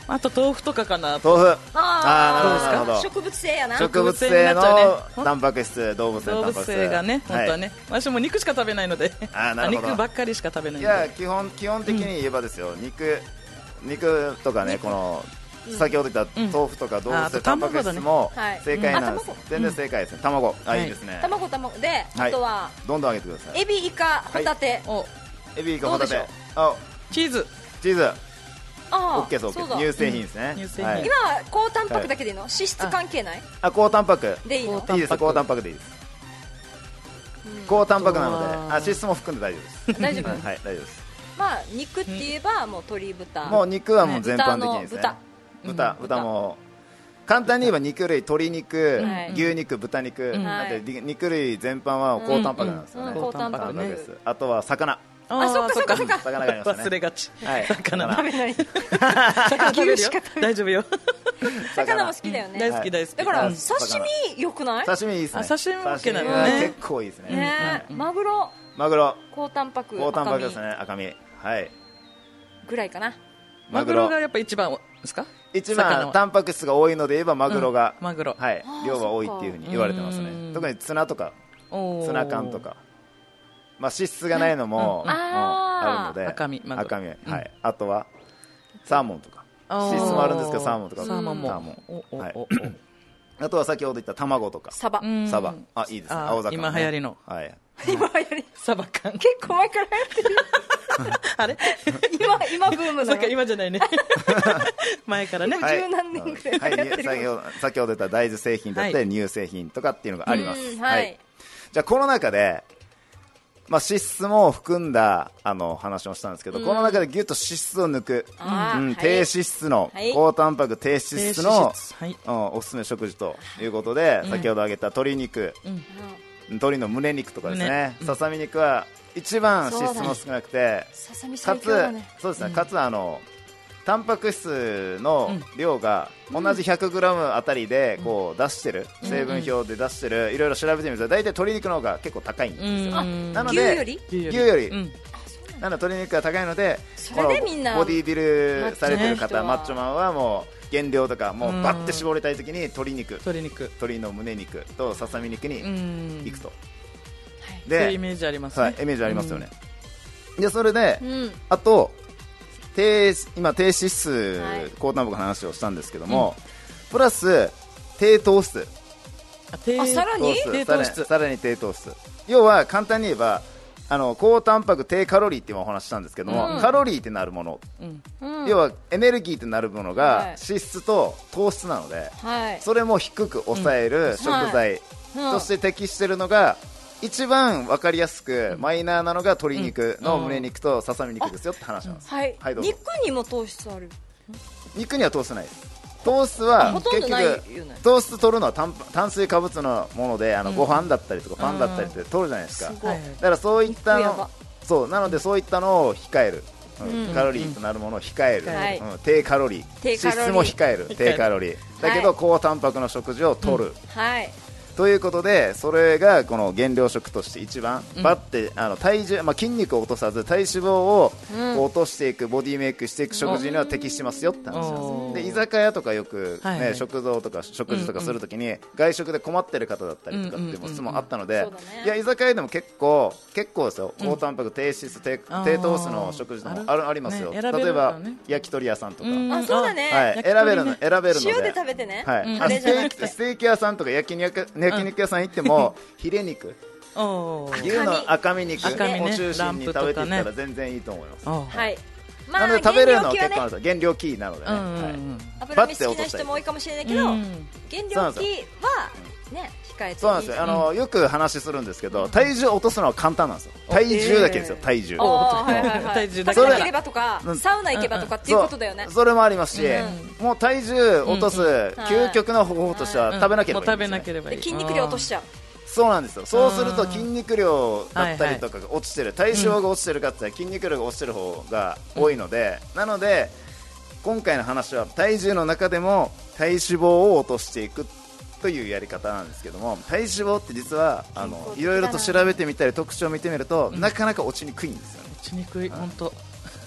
あと豆腐とかかな。 豆腐。 あなるほど。 植物性やな。 植物性になっちゃのタンパク質、動物性の動物タンパク質性がね、本当はね、 い私も肉しか食べないので、 なるほど肉ばっかりしか食べないいので。 や基本的に言えばですよ、肉とかね、この先ほど言った豆腐とか動物性タンパク質もはい正解なんですあ卵。 全然正解ですね。卵、 はいいいですね。 卵で、 はいあとはどんどん上げてください。 エビ、イカ、ホタテ。 お、 エビ、イカ、ホタテどうでし、 チーズ。 チーズ、 あオッケーです、オッケそうだー。乳製品ですね。 乳製品はい今は高タンパクだけでいいの？脂質関係ない？ 高タンパクでいいの？ いいです。高タンパクでいいです。高タンパクなので、脂質も含んで大丈夫です。 大丈夫。 はい、大丈夫です。 まあ肉って言えばもう鶏豚。 もう肉はもう全般的にですね。 豚豚も簡単に言えば肉類、鶏肉はい、 牛肉、豚肉、 はいだって肉類全般は高タンパクなんですよね。 高タンパクねタンパクです。あとは魚、 あそっかそっかそっか魚がありますね。 忘れがち。 はい、 魚食べない。 魚食べるよ。大丈夫よ。 魚も好きだよね。 大好き大好き。 だからうん刺身良くない？ 刺身いいですね。 あ刺身も OK なのね刺身は結構いいですね。 ね、マグロ、 マグロ、 高タンパク、 高タンパク赤身ですね。赤身、はい。 ぐらいかな。 マグロがやっぱ一番ですか？ 一魚は番タンパク質が多いので言えばマグロが、 マグロ。 はい、量は多いっていうふうに言われてますね。 うん特にツナとかおーツナ缶とか、まあ脂質がないのも、 うんもうあるので、 赤身マグロ赤身、 うんはい。あとはサーモンとか、 おー脂質もあるんですけどサーモンとか、 サーモンも。 サーモンはいおおおおあとは先ほど言った卵とか、 サバ。 うんサバ、あいいですね。 あ青魚、ね。 今流行りのはい。 今流行り。 サバ缶。 結構前から流行ってる。 あれ？ 今ブームなのそっか。今じゃないね。前からね。 はい十何年ぐらいはい、 流行ってる先ほど言った大豆製品だったり乳製品とかっていうのがあります。 うんはい。 じゃあこの中で、まあ、脂質も含んだ話をしたんですけど、この中でギュッと脂質を抜く、 はい低脂質の、 はい高タンパク低脂質の、 はい。 おすすめ食事ということで、先ほど挙げた鶏肉、鶏の胸肉とかですね、ささみ肉は一番脂質も少なくて、 ささみかつ最強だね。 そうですね、かつタンパク質の量が同じ 100g あたりでこう出してる、成分表で出してる、いろいろ調べてみると大体鶏肉の方が結構高いんですよ。 うんなので牛より？ 牛より、 うんなので鶏肉が高いので、 それでみんなこのボディビルされてる方、 マッチョな人はマッチョマンはもう減量とかもうバッて絞りたい時に鶏肉、 鶏肉。 鶏の胸肉とささみ肉にうん行くと、 そういうイメージありますね。 はい、イメージありますよね。でそれで、 うん。 あと今低脂質、 はい高タンパクの話をしたんですけども、プラス低糖質、 あさらに低糖質さらに低糖質、要は簡単に言えば高タンパク低カロリーって今お話ししたんですけども、カロリーってなるもの、 うん要はエネルギーってなるものはいが脂質と糖質なので、 はい。 それも低く抑える食材として適しているのが、一番分かりやすくマイナーなのが鶏肉の胸肉とささみ肉ですよって話なんです。 はいはい、どうぞ。 肉にも糖質ある。 肉には糖質ないです。糖質は結ほとんどないよ局ね。 糖質取るのは炭水化物のものでご飯だったりとかパンだったりって取るじゃないですか。 すごい。 はいだからそういったの肉やばそうなのでそういったのを控える、カロリーとなるものを控える、 はい低カロリー、 低カロリー脂質も控える、低カロリーだけど、高タンパクの食事を取る、 はい。 ということでそれがこの減量食として一番バッて体重、筋肉を落とさず体脂肪を落としていく、ボディメイクしていく食事には適してますよって話なんおーです。で居酒屋とかよく、 はいはい食堂とか食事とかするときに外食で困ってる方だったりとかっていう質問あったので、 そうだねいや居酒屋でも結構ですよ、高タンパク低脂質低糖質の食事とかもありますよ、 ね選べる例えばからね焼き鳥屋さんとか、 あ、そうだね。 はい、 焼き鳥ね選べるので塩で食べてね。 はいあれじゃなくて。 ステーキ屋さんとか焼肉屋さん行っても、ヒレ肉、 おー牛の赤身肉を赤身ね中心に食べていったランプとからね全然いいと思います。 おーはい。まなので食べれるのは減量期はね結構あるんですよ。減量期なのでね。 うんうんはいうん油身好きな人も多いかもしれないけど、 うん減量期はね、控えていい。 そうなんですよ。よく話するんですけど、体重を落とすのは簡単なんですよ。体重だけですよ。体重。 あーはいはいはい体重だけ食べなければとか、サウナ行けばとかっていうことだよね。 それもありますし、もう体重落とす究極の方法としては食べなければいいんですよね。 もう食べなければいい。 で筋肉量落としちゃう。 そうなんですよ。そうすると筋肉量だったりとかが落ちてる、体脂肪が落ちてるかって言ったら筋肉量が落ちてる方が多いので、なので今回の話は体重の中でも体脂肪を落としていくというやり方なんですけども、体脂肪って実はいろいろと調べてみたり特徴を見てみると、なかなか落ちにくいんですよね。 落ちにくい、本当。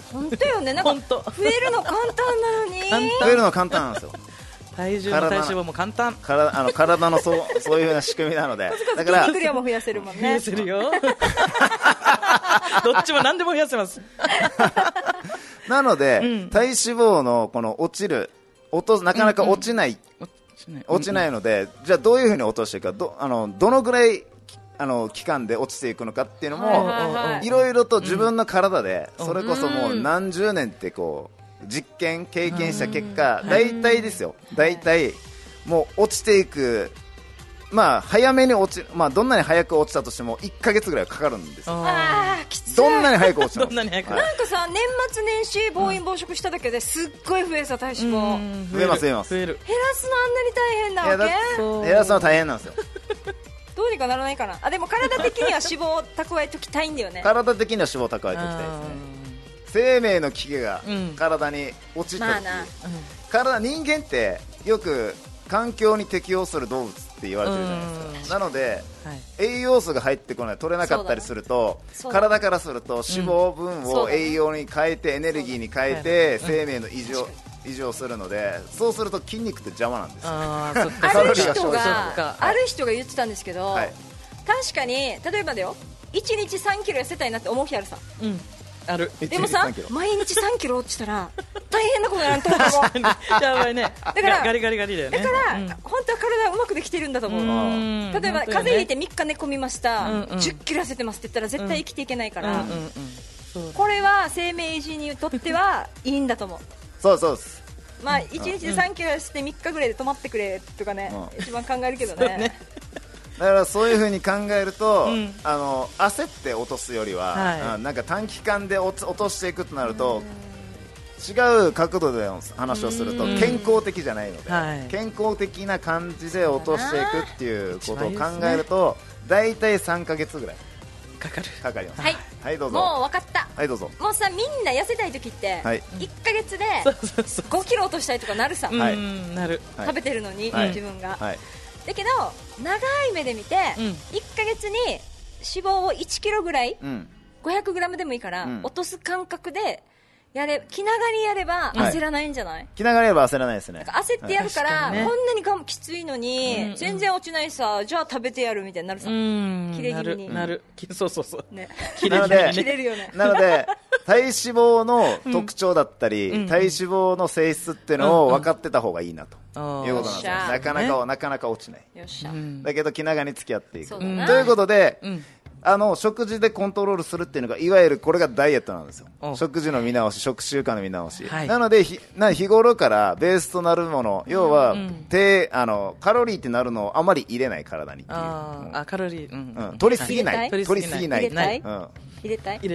本当よね、なんか本当増えるの簡単なのに簡単増えるのは簡単なんですよ。 体重も体脂肪も簡単。 体のそういう風な仕組みなので、だから筋肉量も増やせるもんね。 増やせるよ。どっちも何でも増やせます。 なので、体脂肪のこのなかなか落ちない、落ちないので、じゃあどういう風に落としていくか、どのぐらい期間で落ちていくのかっていうのも、いろいろと自分の体で、それこそもう何十年ってこう実験経験した結果、大体ですよ、大体もう落ちていく、まあ早めにどんなに早く落ちたとしても1ヶ月ぐらいかかるんですよ。 きつい。 どんなに早く落ちてもどんなに早くなんかさ、年末年始暴飲暴食しただけですっごい増えさ、体脂肪。 増えます増える。 減らすのあんなに大変なわけ？ 減らすのは大変なんですよ。 どうにかならないかな。でも体的には脂肪を蓄えときたいんだよね。 体的には脂肪を蓄えておきたいですね。生命の危機が体に落ちたっていう、人間ってよく環境に適応する動物って言われてるじゃないですか。なので、栄養素が入ってこない、取れなかったりすると、体からすると脂肪分を栄養に変えて、エネルギーに変えて生命の維持をするので、そうすると筋肉って邪魔なんですよ。 ある人が言ってたんですけど、確かに例えばだよ、1日3キロ痩せたいなって思う日あるさ。 ある。 でもさ、毎日3キロ落ちたら大変なことになると思う。 やばいね。 だからガリガリガリだよね。 だから本当は体うまくできてるんだと思う。例えば風邪ひいて3日寝込みました、10キロ痩せてますって言ったら絶対生きていけないから、これは生命維持にとってはいいんだと思う。 そうです。 まあ1日で3キロ痩せて3日ぐらいで止まってくれとかね、一番考えるけどね。 だからそういう風に考えると、焦って落とすよりは、なんか短期間で落としていくとなると、違う角度での話をすると健康的じゃないので、健康的な感じで落としていくっていうことを考えると、だいたい3ヶ月ぐらいかかります。はい、どうぞ。 もう分かった。 はい、どうぞ。 もうさ、みんな痩せたい時って1ヶ月で5キロ落としたいとかなるさ。 なる。 食べてるのに自分が。だけど長い目で見て、1ヶ月に脂肪を1キロぐらい、500グラムでもいいから落とす感覚で気長にやれば焦らないんじゃない？ 気長にやれば焦らないですね。 焦ってやるから、こんなにきついのに全然落ちないさ、じゃあ食べてやるみたいになるさ。切れ気味になる。そう。 切れるよね。 なので体脂肪の特徴だったり、体脂肪の性質っていうのを分かってた方がいいなということなんですよ。なかなか落ちない。 よっしゃ。 だけど気長に付き合っていくということで、食事でコントロールするっていうのが、いわゆるこれがダイエットなんですよ。食事の見直し、食習慣の見直し、なので日頃からベースとなるもの、要は、カロリーってなるのをあまり入れない、体にっていう。 カロリー、 取りすぎない。 入れたい。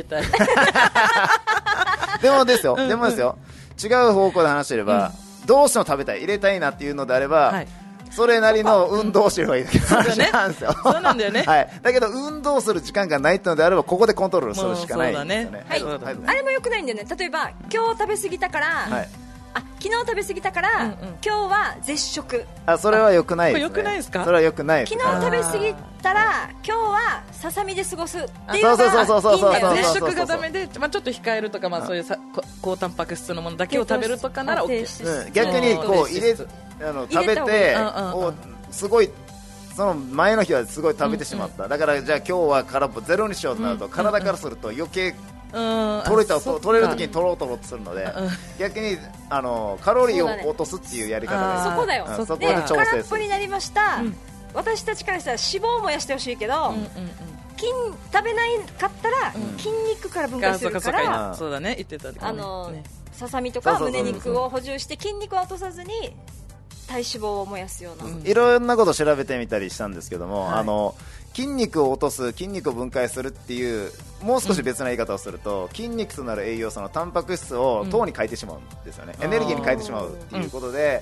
でもですよ、違う方向で話してれば、どうしても食べたい、入れたいなっていうのであれば、それなりの運動をしてればいいだけの話なんですよ。 そうなんだよね。 だけど運動する時間がないってのであれば、ここでコントロールするしかないんですよね。 あれも良くないんだよね。例えば今日食べ過ぎたから、昨日食べ過ぎたから、今日は絶食。 それは良くないですね。 良くないですか？ それは良くないです。 昨日食べ過ぎたら今日はささみで過ごすっていうのがいいんだよね。 絶食がダメで、ちょっと控えるとか、そういう高タンパク質のものだけを食べるとかなら OK。 逆にこう食べてすごい、その前の日はすごい食べてしまった。だからじゃあ今日は空っぽゼロにしようとなると、体からすると余計取れるときに取ろうとするので、逆にカロリーを落とすっていうやり方で、 そこだよ。 そこで調整する。 空っぽになりました。私たちからしたら脂肪を燃やしてほしいけど、食べないかったら筋肉から分解するから、 そうだね、言ってた。 ささみとか胸肉を補充して筋肉を落とさずに体脂肪を燃やすような、 いろんなことを調べてみたりしたんですけども、筋肉を落とす、筋肉を分解するっていう、もう少し別な言い方をすると、筋肉となる栄養素のタンパク質を糖に変えてしまうんですよね。エネルギーに変えてしまうっていうことで、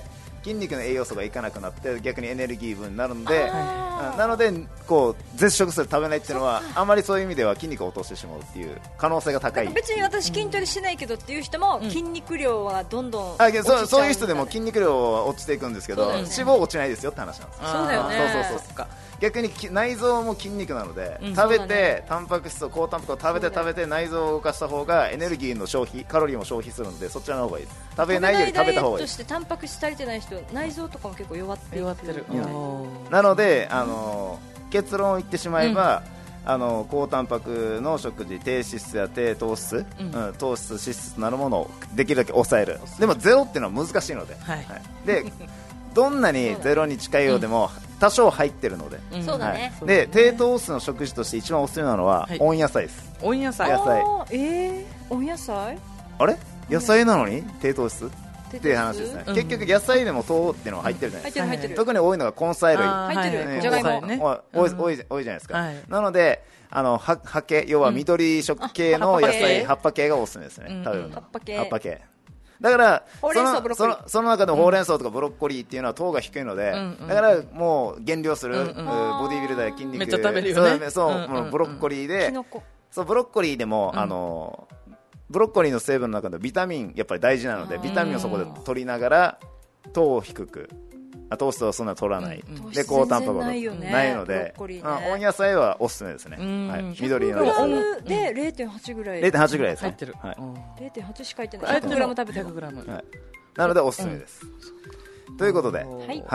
筋肉の栄養素がいかなくなって逆にエネルギー分になるので、なのでこう絶食する食べないっていうのはあまりそういう意味では筋肉を落としてしまうっていう可能性が高い。 別に私筋トレしないけどっていう人も筋肉量はどんどん落ちちゃう。 そういう人でも筋肉量は落ちていくんですけど、脂肪落ちないですよって話なんですよ。 そうだよね。 そう逆に内臓も筋肉なので、食べてタンパク質を高タンパクを食べて内臓を動かした方がエネルギーの消費カロリーも消費するのでそちらの方がいいです。食べないより食べた方がいい。 ダイエットしてタンパク質足りてない人内臓とかも結構弱ってる。 なので結論を言ってしまえば、高タンパクの食事、低脂質や低糖質、糖質、脂質なるものをできるだけ抑える。でもゼロっていうのは難しいので、でどんなにゼロに近いようでも多少入ってるので、 そうだね。 で低糖質の食事として一番おすすめなのは温野菜です。 温野菜。 温野菜？ あれ野菜なのに低糖質っていう話ですね。結局野菜でも糖っていうのが入ってるじゃないですか。 入ってる。 特に多いのが根菜類入ってる。じゃがいも多いじゃないですか。なので葉系、要は緑色系の野菜、葉っぱ系がおすすめですね。食べるの。葉っぱ系。だからその中でほうれん草とかブロッコリーっていうのは糖が低いので、だからもう減量するボディービルダーや筋肉めっちゃ食べるよね。 そうブロッコリーで、そうブロッコリーでもブロッコリーの成分の中でビタミンやっぱり大事なので、ビタミンをそこで取りながら糖を低く、糖質をそんなに取らない、で高タンパクがないので、温野菜はおすすめですね。緑の野菜で 0.8 ぐらい 0.8 ぐらいですね。 入ってる。 0.8しか入ってない。100g 食べてる。 なのでおすすめです。ということで、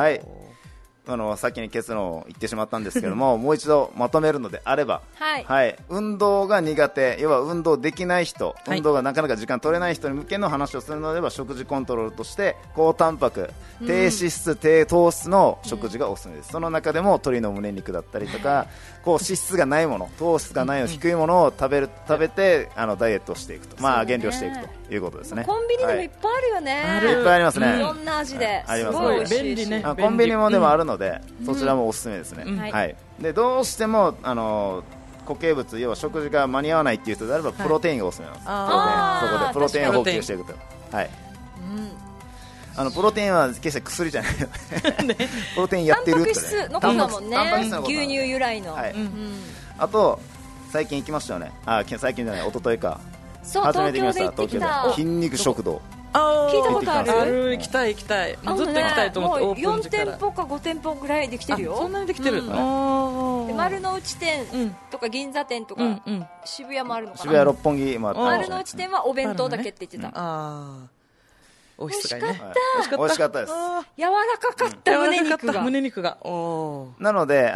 先に結論を言ってしまったんですけどももう一度まとめるのであれば、運動が苦手、要は運動できない人、運動がなかなか時間取れない人に向けの話をするのでは食事コントロールとして高タンパク、低脂質、低糖質の食事がおすすめです。その中でも鶏の胸肉だったりとか、こう脂質がないもの、糖質がないの低いものを食べてダイエットしていくと、減量していくということですね。 コンビニでもいっぱいあるよね。 いっぱいありますね。 いろんな味で、 あります。 すごい便利ね。 コンビニもでもあるので、そちらもおすすめですね。でどうしても固形物、要は食事が間に合わないっていう人であればプロテインがおすすめなんです。そこでプロテインを補給していくと。プロテインは決して薬じゃないのでプロテインやってるってね。 タンパク質のことだもんね。牛乳由来の。 あと最近行きましたよね。最近じゃない、一昨日か。初めて行きました。東京で筋肉食堂。 聞いたことある。 行きたいずっと行きたいと思ってオープン時から 4店舗か5店舗ぐらいできてるよ。 そんなにできてる。 丸の内店とか銀座店とか渋谷もあるのかな。 渋谷六本木もあって、 丸の内店はお弁当だけって言ってた。 美味しかった。 美味しかったです。 柔らかかった胸肉が。 なので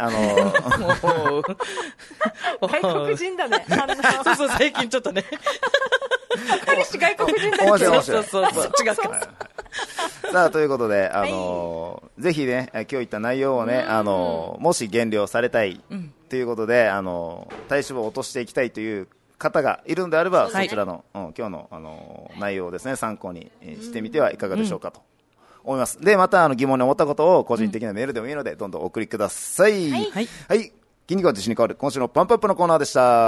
外国人だね。 そう最近ちょっとね。 彼氏外国人だけど。 面白い。 そう違うから。 さあということでぜひね今日言った内容をねもし減量されたいということで体脂肪を落としていきたいという方がいるんであれば、そちらの今日の内容をですね参考にしてみてはいかがでしょうかと思います。でまた疑問に思ったことを個人的なメールでもいいのでどんどんお送りください。はい、筋肉は自信に変わる今週のパンプアップのコーナーでした。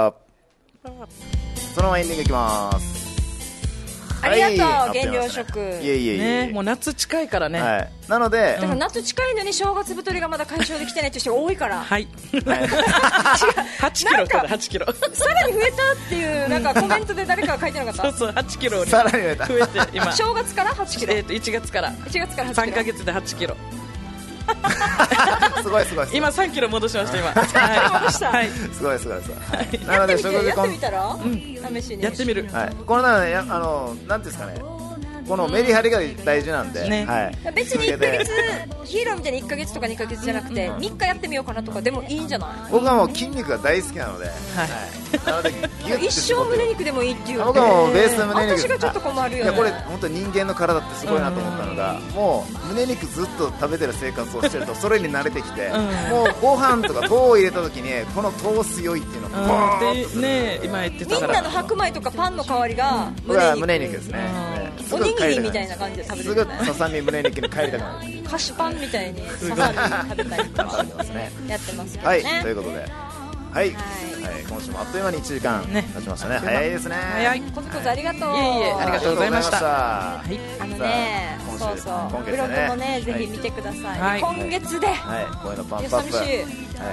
そのままエンディングいきます。 ありがとう減量食。 いえもう夏近いからね。 なのでだから夏近いのに正月太りがまだ解消できてないという人が多いから。 8キロ8キロさらに増えたっていうなんかコメントで誰かが書いてなかった。 そう8キロさらに増えて今正月から8キロ 1月から 8キロ 3ヶ月で8キロすごい今3キロ戻しました今。 戻した。 すごいなので食事やってみたら試しにやってみる。 このなんていうんですかね、このメリハリが大事なんで、 別に1ヶ月ヒーローみたいに1ヶ月とか2ヶ月じゃなくて3日やってみようかなとかでもいいんじゃない。 僕はもう筋肉が大好きなので、なので一生胸肉でもいいっていう。 僕はもうベース胸肉。 私がちょっと困るよね。 これ本当に人間の体ってすごいなと思ったのが、もう胸肉ずっと食べてる生活をしてるとそれに慣れてきて、もうご飯とか糖を入れた時にこの糖強いっていうのがね今言ってたから。 みんなの白米とかパンの代わりが胸肉ですね。 おにぎりみたいな感じで食べる。 すぐささみ胸肉に帰りたくなる。 菓子パンみたいにささみ食べたりとかやってますけどね。 ということで今週もあっという間に1時間経ちましたね。早いですね。 コツコツありがとう。 ありがとうございました。 今そうそう今月ブロねグもね、ぜひ見てください、今月で、 こういうのパンいやプアップ、 寂しい、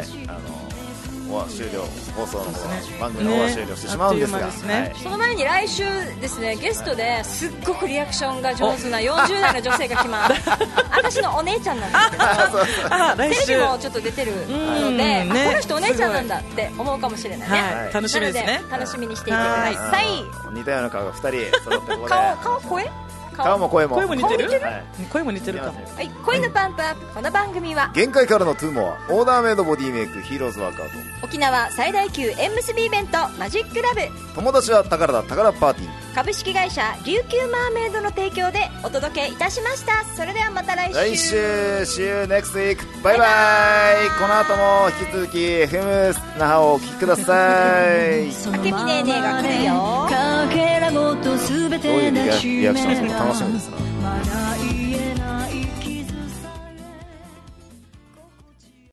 終了、放送の方は番組の方は終了してしまうんですが、 その前に来週ですね、ゲストですっごくリアクションが上手な40代の女性が来ます私のお姉ちゃんなんですけどテレビもちょっと出てるので、この人お姉ちゃんなんだって思うかもしれないね、 楽しみですね。 楽しみにしていてください。 似たような顔が2人揃ってここで顔も声も似てる、声も似てるかも。 はい、恋のパンプアップ。この番組は限界からのトゥーモア、オーダーメイドボディメイクヒーローズワークアウト、 沖縄最大級縁結びイベントマジックラブ、 友達は宝だ宝パーティー、 株式会社琉球マーメイドの提供でお届けいたしました。それではまた来週。 See you next week。バイバイ。この後も引き続き FM 那覇をお聞きください。 あけみねーねーが来るよ。 どういうリアクションするの楽しみですな。